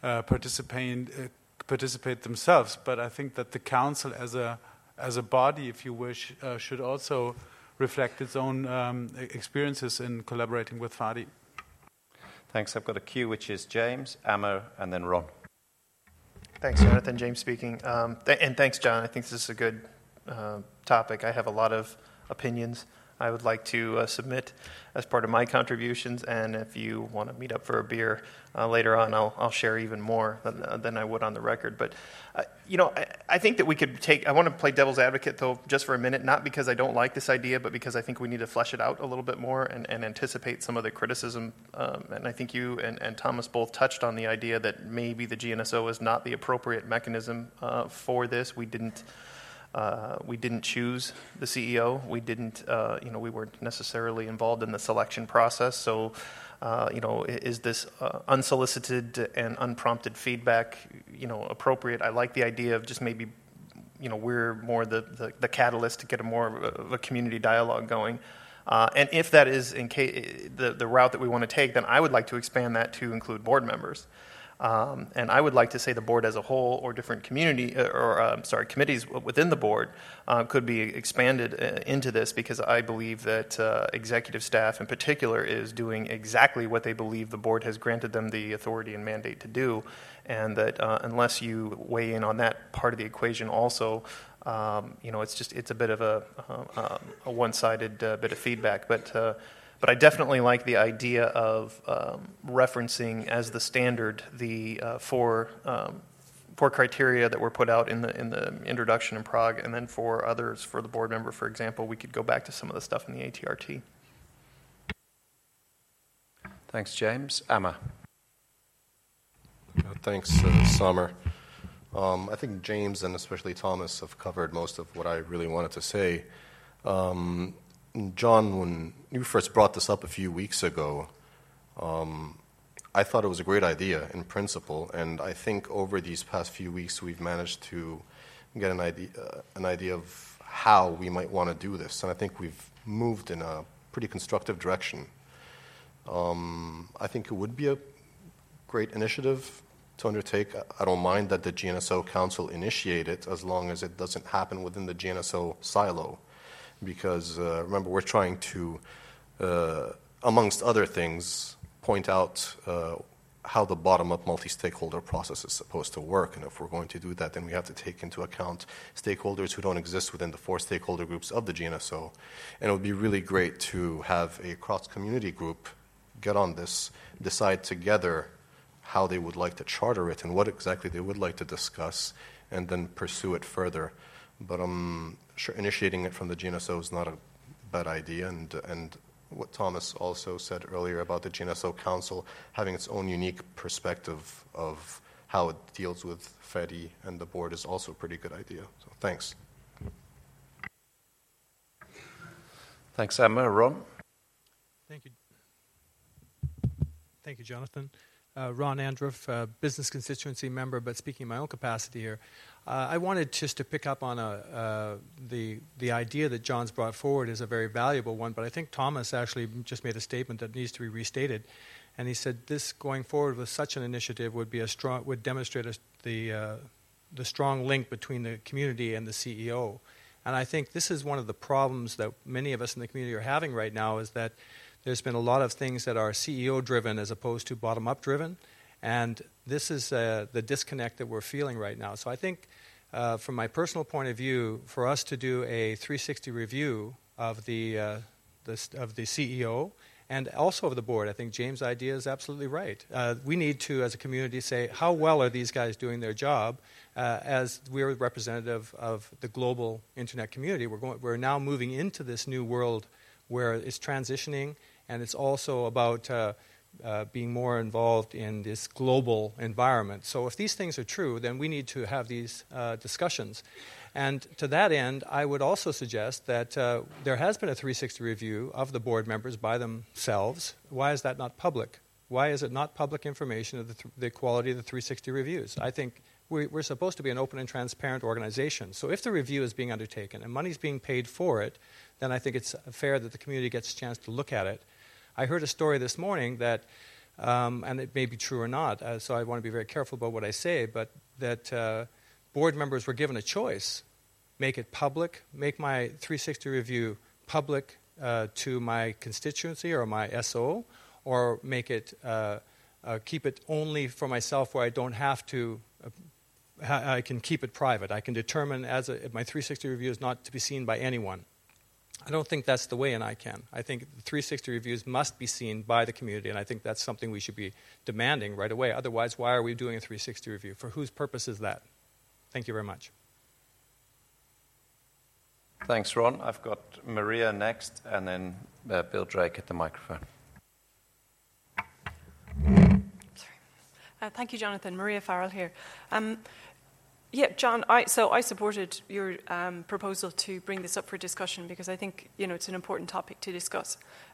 participate themselves. But I think that the Council as a body, if you wish, should also reflect its own experiences in collaborating with Fadi. Thanks. I've got a queue, which is James, Amer, and then Ron. Thanks, Jonathan. James speaking. And thanks, John. I think this is a good topic. I have a lot of opinions I would like to submit as part of my contributions, and if you want to meet up for a beer later on, I'll share even more than I would on the record. But, I think that we could I want to play devil's advocate, though, just for a minute, not because I don't like this idea, but because I think we need to flesh it out a little bit more and anticipate some of the criticism. And I think you and Thomas both touched on the idea that maybe the GNSO is not the appropriate mechanism for this. We didn't choose the CEO. We didn't, we weren't necessarily involved in the selection process. So, is this unsolicited and unprompted feedback, appropriate? I like the idea of just maybe, we're more the catalyst to get a more of a community dialogue going. And if that is the route that we want to take, then I would like to expand that to include board members. And I would like to say the board as a whole, or different committees within the board could be expanded into this, because I believe that executive staff in particular is doing exactly what they believe the board has granted them the authority and mandate to do, and that unless you weigh in on that part of the equation also, It's a bit of a one-sided bit of feedback, but I definitely like the idea of referencing as the standard the four criteria that were put out in the introduction in Prague, and then for others, for the board member, for example, we could go back to some of the stuff in the ATRT. Thanks, James. Amma. Thanks, Summer. I think James and especially Thomas have covered most of what I really wanted to say. John, when you first brought this up a few weeks ago, I thought it was a great idea in principle, and I think over these past few weeks we've managed to get an idea of how we might want to do this, and I think we've moved in a pretty constructive direction. I think it would be a great initiative to undertake. I don't mind that the GNSO Council initiate it as long as it doesn't happen within the GNSO silo, because remember, we're trying to, amongst other things, point out how the bottom-up multi-stakeholder process is supposed to work, and if we're going to do that, then we have to take into account stakeholders who don't exist within the four stakeholder groups of the GNSO, and it would be really great to have a cross-community group get on this, decide together how they would like to charter it and what exactly they would like to discuss, and then pursue it further. But I'm sure initiating it from the GNSO is not a bad idea, and what Thomas also said earlier about the GNSO Council having its own unique perspective of how it deals with FEDI and the board is also a pretty good idea. So thanks. Thanks, Emma. Ron? Thank you. Thank you, Jonathan. Ron Andruff, business constituency member, but speaking in my own capacity here. I wanted just to pick up on the idea that John's brought forward is a very valuable one, but I think Thomas actually just made a statement that needs to be restated, and he said this going forward with such an initiative would demonstrate the strong link between the community and the CEO, and I think this is one of the problems that many of us in the community are having right now, is that there's been a lot of things that are CEO-driven as opposed to bottom-up driven, and this is the disconnect that we're feeling right now. So I think, from my personal point of view, for us to do a 360 review of the CEO and also of the board, I think James' idea is absolutely right. We need to, as a community, say how well are these guys doing their job. As we're representative of the global internet community, we're now moving into this new world where it's transitioning, and it's also about being more involved in this global environment. So if these things are true, then we need to have these discussions. And to that end, I would also suggest that there has been a 360 review of the board members by themselves. Why is that not public? Why is it not public information of the quality of the 360 reviews? I think we're supposed to be an open and transparent organization. So if the review is being undertaken and money's being paid for it, then I think it's fair that the community gets a chance to look at it. I heard a story this morning that, and it may be true or not, so I want to be very careful about what I say, but that board members were given a choice. Make it public, make my 360 review public to my constituency or my SO, or make it, keep it only for myself where I don't have to, I can keep it private. I can determine my 360 review is not to be seen by anyone. I don't think that's the way in ICANN. I think the 360 reviews must be seen by the community, and I think that's something we should be demanding right away. Otherwise, why are we doing a 360 review? For whose purpose is that? Thank you very much. Thanks, Ron. I've got Maria next, and then Bill Drake at the microphone. Thank you, Jonathan. Maria Farrell here. Yeah, John, I supported your proposal to bring this up for discussion because I think, it's an important topic to discuss.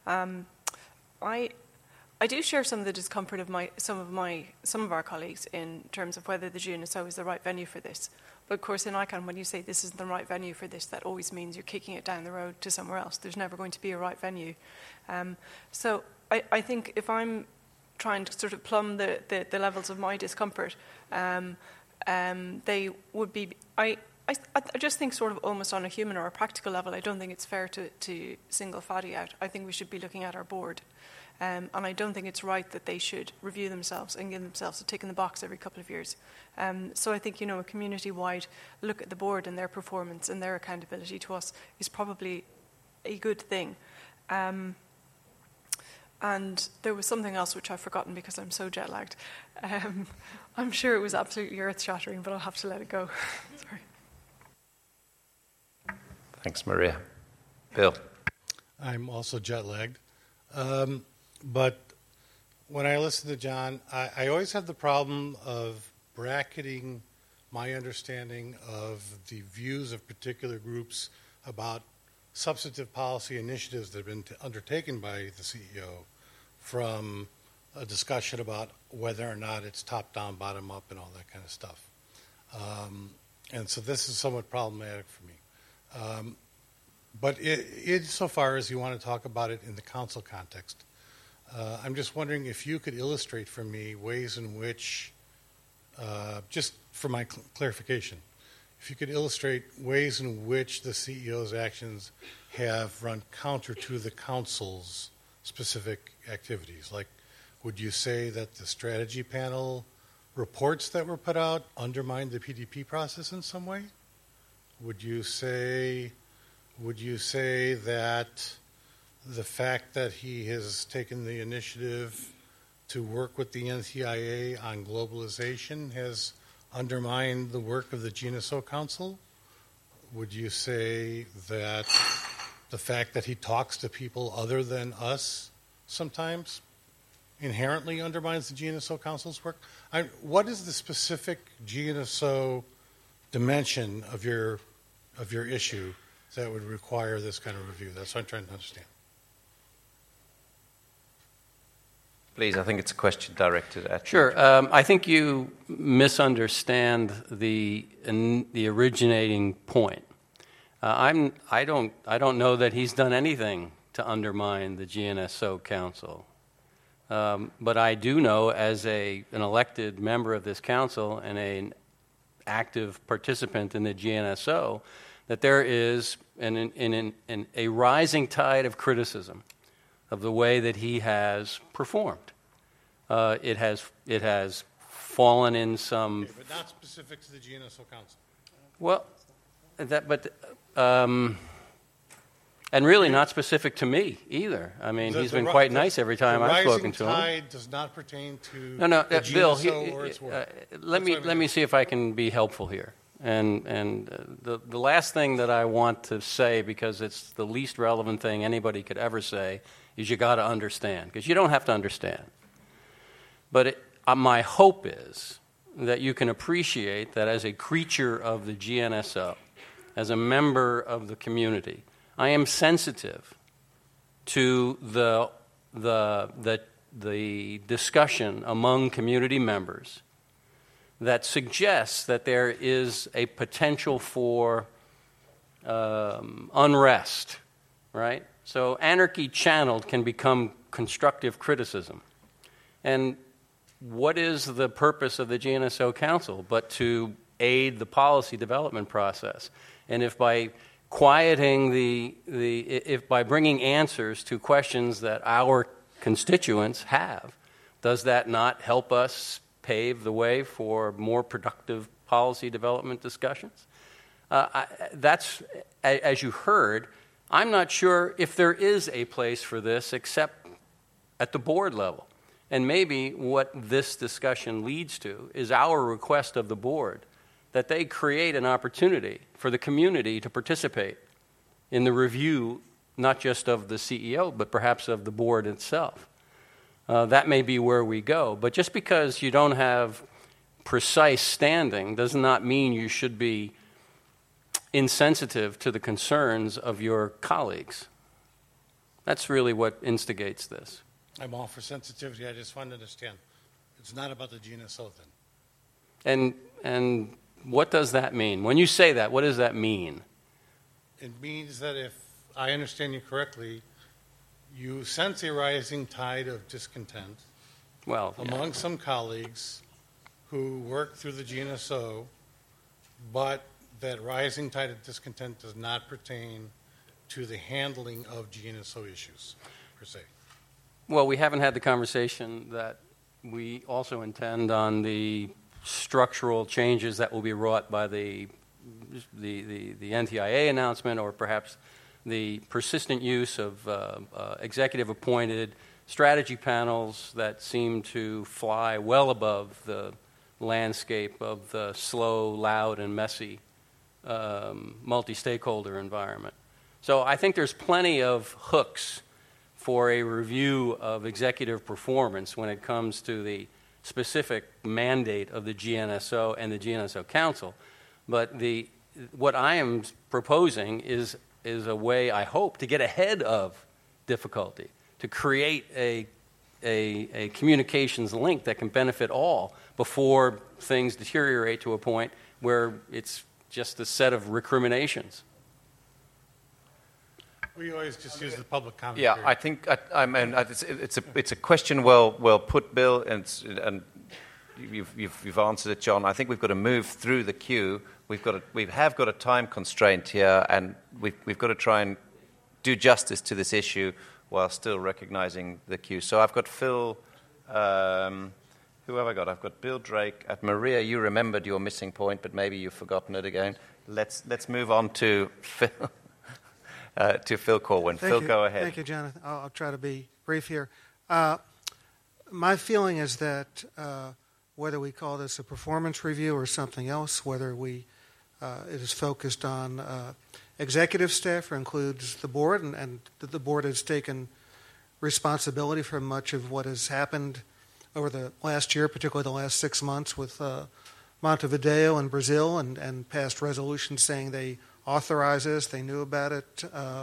I do share some of the discomfort of some of our colleagues in terms of whether the GNSO is the right venue for this. But of course, in ICANN, when you say this isn't the right venue for this, that always means you're kicking it down the road to somewhere else. There's never going to be a right venue. So I think if I'm trying to sort of plumb the levels of my discomfort, they would be. I just think sort of almost on a human or a practical level, I don't think it's fair to single FADI out. I think we should be looking at our board. And I don't think it's right that they should review themselves and give themselves a tick in the box every couple of years. So I think, a community-wide look at the board and their performance and their accountability to us is probably a good thing. And there was something else which I've forgotten because I'm so jet-lagged. I'm sure it was absolutely earth-shattering, but I'll have to let it go. Sorry. Thanks, Maria. Bill. I'm also jet-lagged. But when I listen to John, I always have the problem of bracketing my understanding of the views of particular groups about substantive policy initiatives that have been undertaken by the CEO from a discussion about whether or not it's top-down, bottom-up, and all that kind of stuff. And so this is somewhat problematic for me. But insofar as you want to talk about it in the council context, I'm just wondering if you could illustrate for me ways in which, just for my clarification, if you could illustrate ways in which the CEO's actions have run counter to the council's specific activities. Like, would you say that the strategy panel reports that were put out undermined the PDP process in some way? Would you say that the fact that he has taken the initiative to work with the NTIA on globalization has undermined the work of the GNSO Council? Would you say that the fact that he talks to people other than us sometimes inherently undermines the GNSO Council's work? What is the specific GNSO dimension of your issue that would require this kind of review? That's what I'm trying to understand. Please, I think it's a question directed at you. Sure. I think you misunderstand the originating point. I don't know that he's done anything to undermine the GNSO Council. But I do know, as an elected member of this council and an active participant in the GNSO, that there is a rising tide of criticism of the way that he has performed. It has fallen in some. Okay, but not specific to the GNSO Council. Well, and really not specific to me either. I mean, he's been quite nice every time I've spoken to him. The rising tide does not pertain to the Bill, GNSO or its work. Let me see if I can be helpful here. And the last thing that I want to say, because it's the least relevant thing anybody could ever say, is you got to understand, because you don't have to understand. But my hope is that you can appreciate that as a creature of the GNSO, as a member of the community, I am sensitive to the discussion among community members that suggests that there is a potential for unrest, right? So anarchy channeled can become constructive criticism. And what is the purpose of the GNSO Council but to aid the policy development process? And if by quieting if by bringing answers to questions that our constituents have, does that not help us pave the way for more productive policy development discussions? That's, as you heard, I'm not sure if there is a place for this except at the board level. And maybe what this discussion leads to is our request of the board that they create an opportunity for the community to participate in the review, not just of the CEO, but perhaps of the board itself. That may be where we go. But just because you don't have precise standing does not mean you should be insensitive to the concerns of your colleagues. That's really what instigates this. I'm all for sensitivity. I just want to understand. It's not about the GNSO then. And what does that mean? When you say that, what does that mean? It means that if I understand you correctly, you sense a rising tide of discontent among some colleagues who work through the GNSO, but that rising tide of discontent does not pertain to the handling of GNSO issues, per se. Well, we haven't had the conversation that we also intend on the structural changes that will be wrought by the NTIA announcement, or perhaps the persistent use of executive-appointed strategy panels that seem to fly well above the landscape of the slow, loud, and messy multi-stakeholder environment. So I think there's plenty of hooks for a review of executive performance when it comes to the specific mandate of the GNSO and the GNSO Council. But what I am proposing is a way, I hope, to get ahead of difficulty, to create a communications link that can benefit all before things deteriorate to a point where it's just a set of recriminations. We always just use the public comment. Yeah, period. I think it's a question well put, Bill, and you've answered it, John. I think we've got to move through the queue. We have got a time constraint here, and we've got to try and do justice to this issue while still recognizing the queue. So I've got Phil. Who have I got? I've got Bill Drake. At Maria, you remembered your missing point, but maybe you've forgotten it again. Let's move on to Phil. To Phil Corwin. Phil, go ahead. Thank you, Jonathan. I'll try to be brief here. My feeling is that whether we call this a performance review or something else, whether it is focused on executive staff or includes the board, and the board has taken responsibility for much of what has happened over the last year, particularly the last 6 months with Montevideo and Brazil, and passed resolutions saying they authorize this, they knew about it.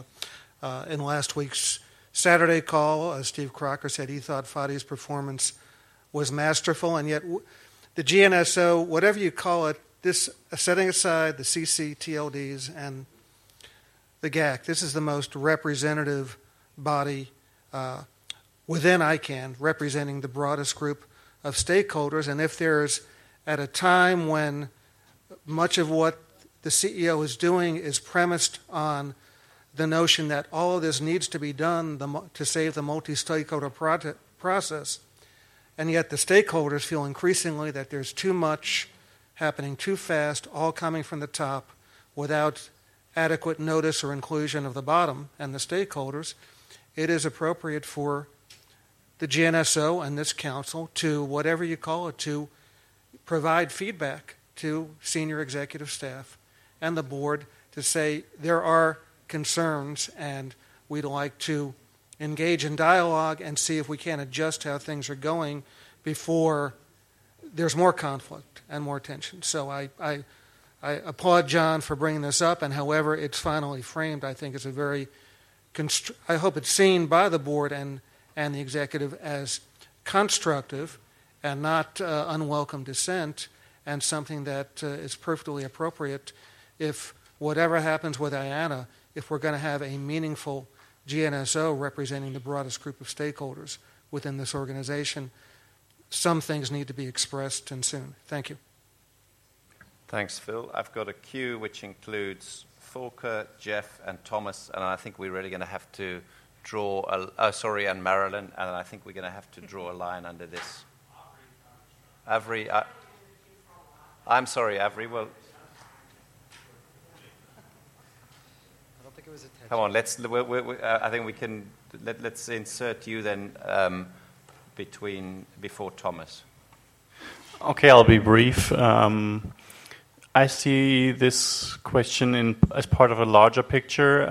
In last week's Saturday call, Steve Crocker said he thought Fadi's performance was masterful, and yet the GNSO, whatever you call it, this setting aside the CCTLDs and the GAC, this is the most representative body within ICANN, representing the broadest group of stakeholders. And if there's, at a time when much of what the CEO is doing is premised on the notion that all of this needs to be done to save the multi-stakeholder process, and yet the stakeholders feel increasingly that there's too much happening too fast, all coming from the top, without adequate notice or inclusion of the bottom and the stakeholders, it is appropriate for the GNSO and this council to, whatever you call it, to provide feedback to senior executive staff and the board to say there are concerns and we'd like to engage in dialogue and see if we can adjust how things are going before there's more conflict and more tension. So I applaud John for bringing this up, and however it's finally framed, I think is a very, I hope it's seen by the board and the executive as constructive and not unwelcome dissent, and something that is perfectly appropriate if whatever happens with IANA, if we're going to have a meaningful GNSO representing the broadest group of stakeholders within this organization, some things need to be expressed and soon. Thank you. Thanks, Phil. I've got a queue which includes Volker, Jeff, and Thomas, and I think we're really going to have to draw and Marilyn, and I think we're going to have to draw a line under this. Avery, I'm sorry, Avery. Well, I don't think it was intentional. Come on, I think we can. Let's insert you then before Thomas. Okay, I'll be brief. I see this question as part of a larger picture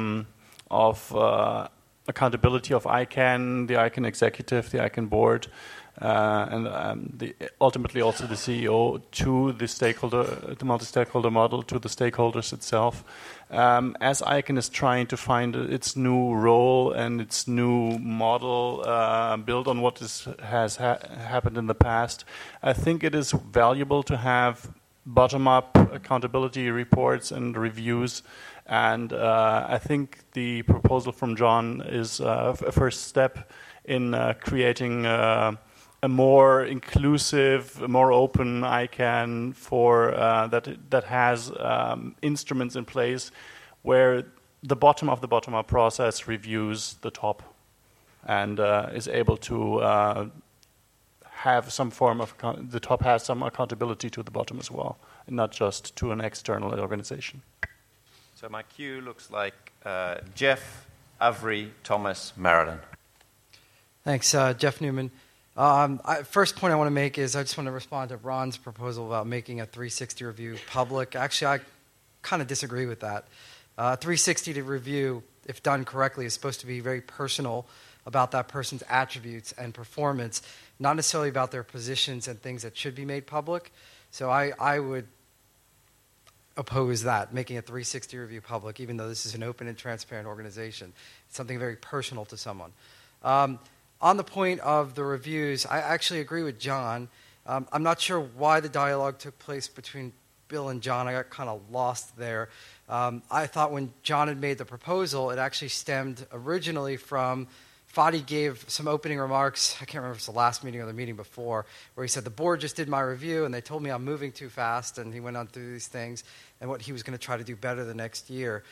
of accountability of ICANN, the ICANN executive, the ICANN board, and ultimately also the CEO to the multi-stakeholder model, to the stakeholders itself. As ICANN is trying to find its new role and its new model built on what has happened in the past, I think it is valuable to have bottom-up accountability reports and reviews, and I think the proposal from John is a first step in creating a more inclusive, a more open ICANN for that has instruments in place where the bottom of the bottom-up process reviews the top. and is able to have some form of, the top has some accountability to the bottom as well, and not just to an external organization. So my queue looks like Jeff, Avery, Thomas, Marilyn. Thanks, Jeff Newman. First point I want to make is I just want to respond to Ron's proposal about making a 360 review public. Actually, I kind of disagree with that. 360 review, if done correctly, is supposed to be very personal about that person's attributes and performance, not necessarily about their positions and things that should be made public. So I would oppose that, making a 360 review public, even though this is an open and transparent organization. It's something very personal to someone. On the point of the reviews, I actually agree with John. I'm not sure why the dialogue took place between Bill and John. I got kind of lost there. I thought when John had made the proposal, it actually stemmed originally from Fadi gave some opening remarks. I can't remember if it's the last meeting or the meeting before, where he said, the board just did my review, and they told me I'm moving too fast, and he went on through these things, and what he was going to try to do better the next year.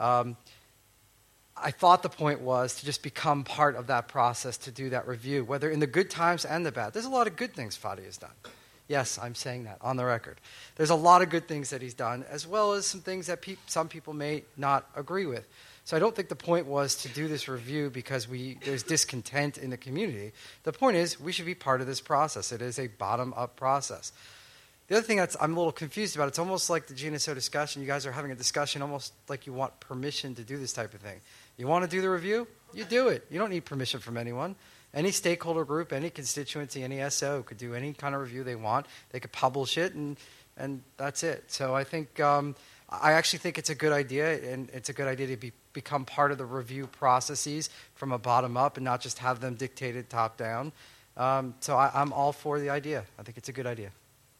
I thought the point was to just become part of that process, to do that review, whether in the good times and the bad. There's a lot of good things Fadi has done. Yes, I'm saying that on the record. There's a lot of good things that he's done, as well as some things that some people may not agree with. So I don't think the point was to do this review because there's discontent in the community. The point is we should be part of this process. It is a bottom-up process. The other thing I'm a little confused about, it's almost like the GNSO discussion. You guys are having a discussion almost like you want permission to do this type of thing. You want to do the review? You do it. You don't need permission from anyone. Any stakeholder group, any constituency, any SO could do any kind of review they want. They could publish it, and that's it. So I think I actually think it's a good idea, and it's a good idea to become part of the review processes from a bottom up and not just have them dictated top down. So I'm all for the idea. I think it's a good idea.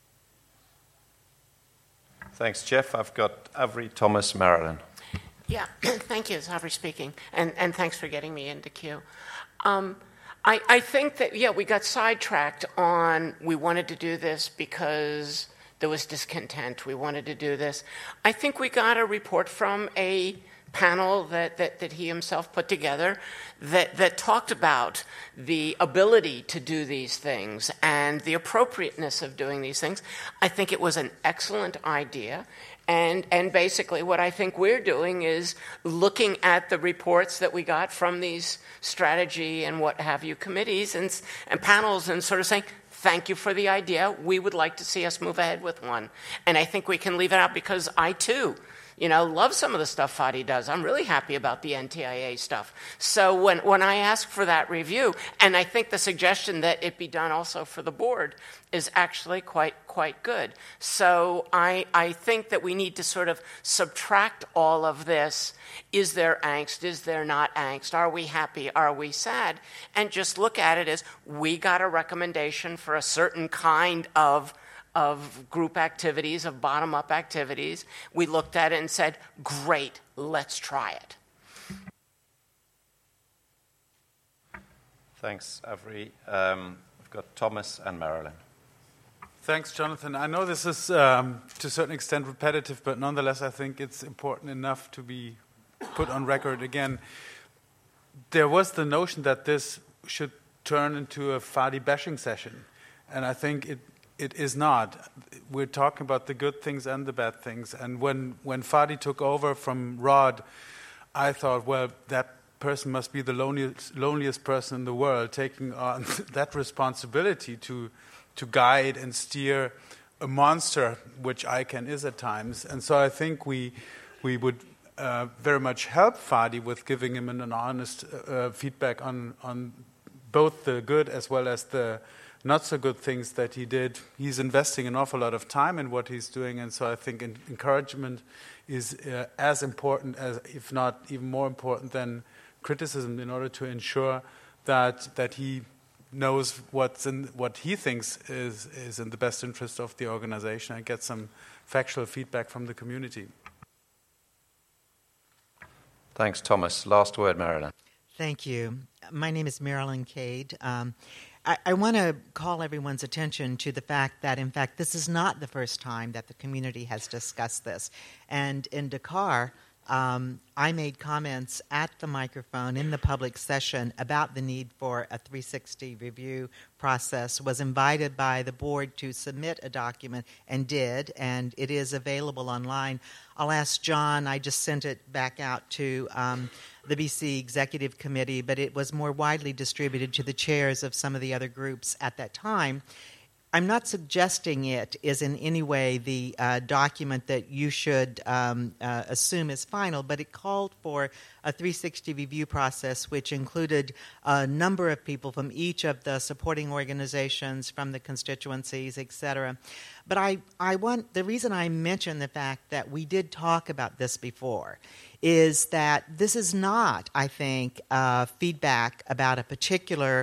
Thanks, Jeff. I've got Avery, Thomas, Marilyn. Yeah, thank you. It's Avery speaking, and thanks for getting me into queue. I think that, we got sidetracked on we wanted to do this because there was discontent. We wanted to do this. I think we got a report from a panel that he himself put together that talked about the ability to do these things and the appropriateness of doing these things. I think it was an excellent idea. And basically what I think we're doing is looking at the reports that we got from these strategy and what have you committees and panels and sort of saying, thank you for the idea. We would like to see us move ahead with one. And I think we can leave it out because I, too, love some of the stuff Fadi does. I'm really happy about the NTIA stuff. So when I ask for that review, and I think the suggestion that it be done also for the board is actually quite good. So I think that we need to sort of subtract all of this. Is there angst? Is there not angst? Are we happy? Are we sad? And just look at it as we got a recommendation for a certain kind of group activities, of bottom-up activities. We looked at it and said, great, let's try it. Thanks, Avery. We've got Thomas and Marilyn. Thanks, Jonathan. I know this is to a certain extent repetitive, but nonetheless I think it's important enough to be put on record again. There was the notion that this should turn into a Fadi bashing session, and I think it is not. We're talking about the good things and the bad things. And when Fadi took over from Rod, I thought, well, that person must be the loneliest person in the world, taking on that responsibility to guide and steer a monster, which ICANN is at times. And so I think we would very much help Fadi with giving him an honest feedback on both the good as well as the not so good things that he did. He's investing an awful lot of time in what he's doing, and so I think encouragement is as important as, if not even more important than criticism, in order to ensure that he knows what he thinks is in the best interest of the organization and get some factual feedback from the community. Thanks, Thomas. Last word, Marilyn. Thank you. My name is Marilyn Cade. I want to call everyone's attention to the fact that, in fact, this is not the first time that the community has discussed this. And in Dakar, I made comments at the microphone in the public session about the need for a 360 review process, was invited by the board to submit a document and did, and it is available online. I'll ask John, I just sent it back out to the BC Executive Committee, but it was more widely distributed to the chairs of some of the other groups at that time. I'm not suggesting it is in any way the document that you should assume is final, but it called for a 360 review process which included a number of people from each of the supporting organizations, from the constituencies, etc. But the reason I mention the fact that we did talk about this before is that this is not, I think, feedback about a particular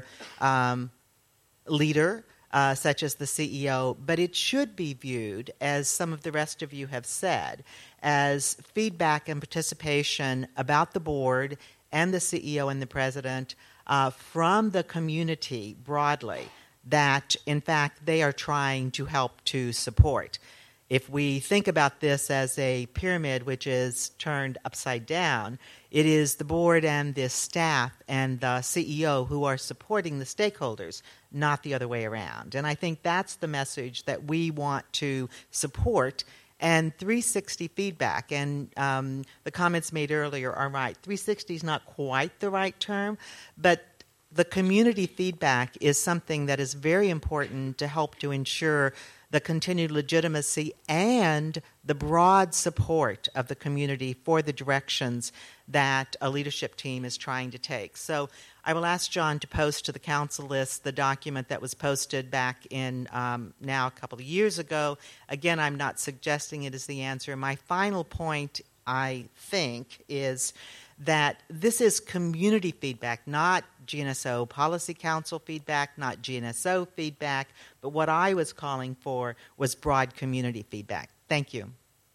leader, such as the CEO, but it should be viewed, as some of the rest of you have said, as feedback and participation about the board and the CEO and the president from the community broadly that, in fact, they are trying to help to support. If we think about this as a pyramid which is turned upside down, it is the board and the staff and the CEO who are supporting the stakeholders, not the other way around. And I think that's the message that we want to support. And 360 feedback, and the comments made earlier are right. 360 is not quite the right term, but the community feedback is something that is very important to help to ensure the continued legitimacy and the broad support of the community for the directions that a leadership team is trying to take. So I will ask John to post to the council list the document that was posted back in now a couple of years ago. Again, I'm not suggesting it is the answer. My final point, I think, is that this is community feedback, not GNSO Policy Council feedback, not GNSO feedback, but what I was calling for was broad community feedback. Thank you.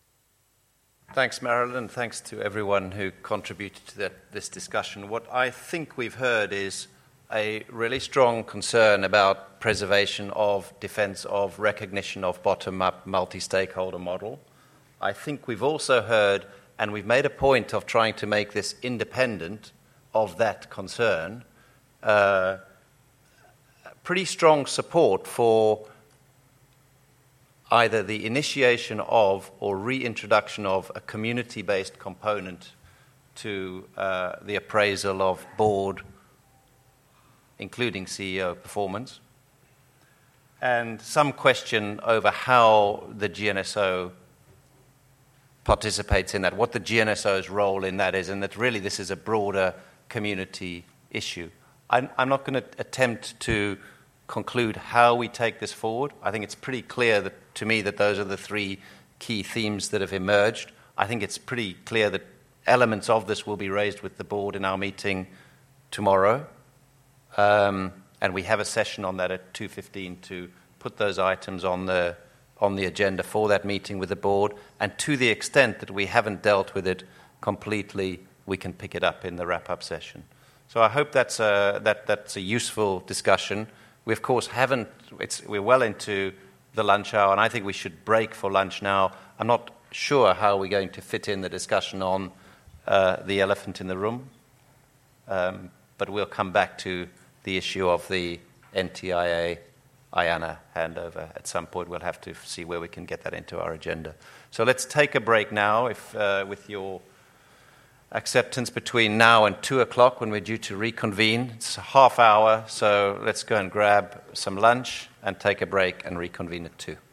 Thanks, Marilyn, and thanks to everyone who contributed to this discussion. What I think we've heard is a really strong concern about preservation of, defense of, recognition of bottom-up multi-stakeholder model. I think we've also heard, and we've made a point of trying to make this independent of that concern, pretty strong support for either the initiation of or reintroduction of a community-based component to the appraisal of board, including CEO performance, and some question over how the GNSO participates in that, what the GNSO's role in that is, and that really this is a broader community issue. I'm not going to attempt to conclude how we take this forward. I think it's pretty clear to me that those are the three key themes that have emerged. I think it's pretty clear that elements of this will be raised with the board in our meeting tomorrow. And we have a session on that at 2:15 to put those items on the agenda for that meeting with the board. And to the extent that we haven't dealt with it completely, we can pick it up in the wrap-up session. So I hope that's a useful discussion. We, of course, we're well into the lunch hour, and I think we should break for lunch now. I'm not sure how we're going to fit in the discussion on the elephant in the room, but we'll come back to the issue of the NTIA IANA handover at some point. We'll have to see where we can get that into our agenda. So let's take a break now, if with your acceptance, between now and 2 o'clock when we're due to reconvene. It's a half hour, so let's go and grab some lunch and take a break and reconvene at 2.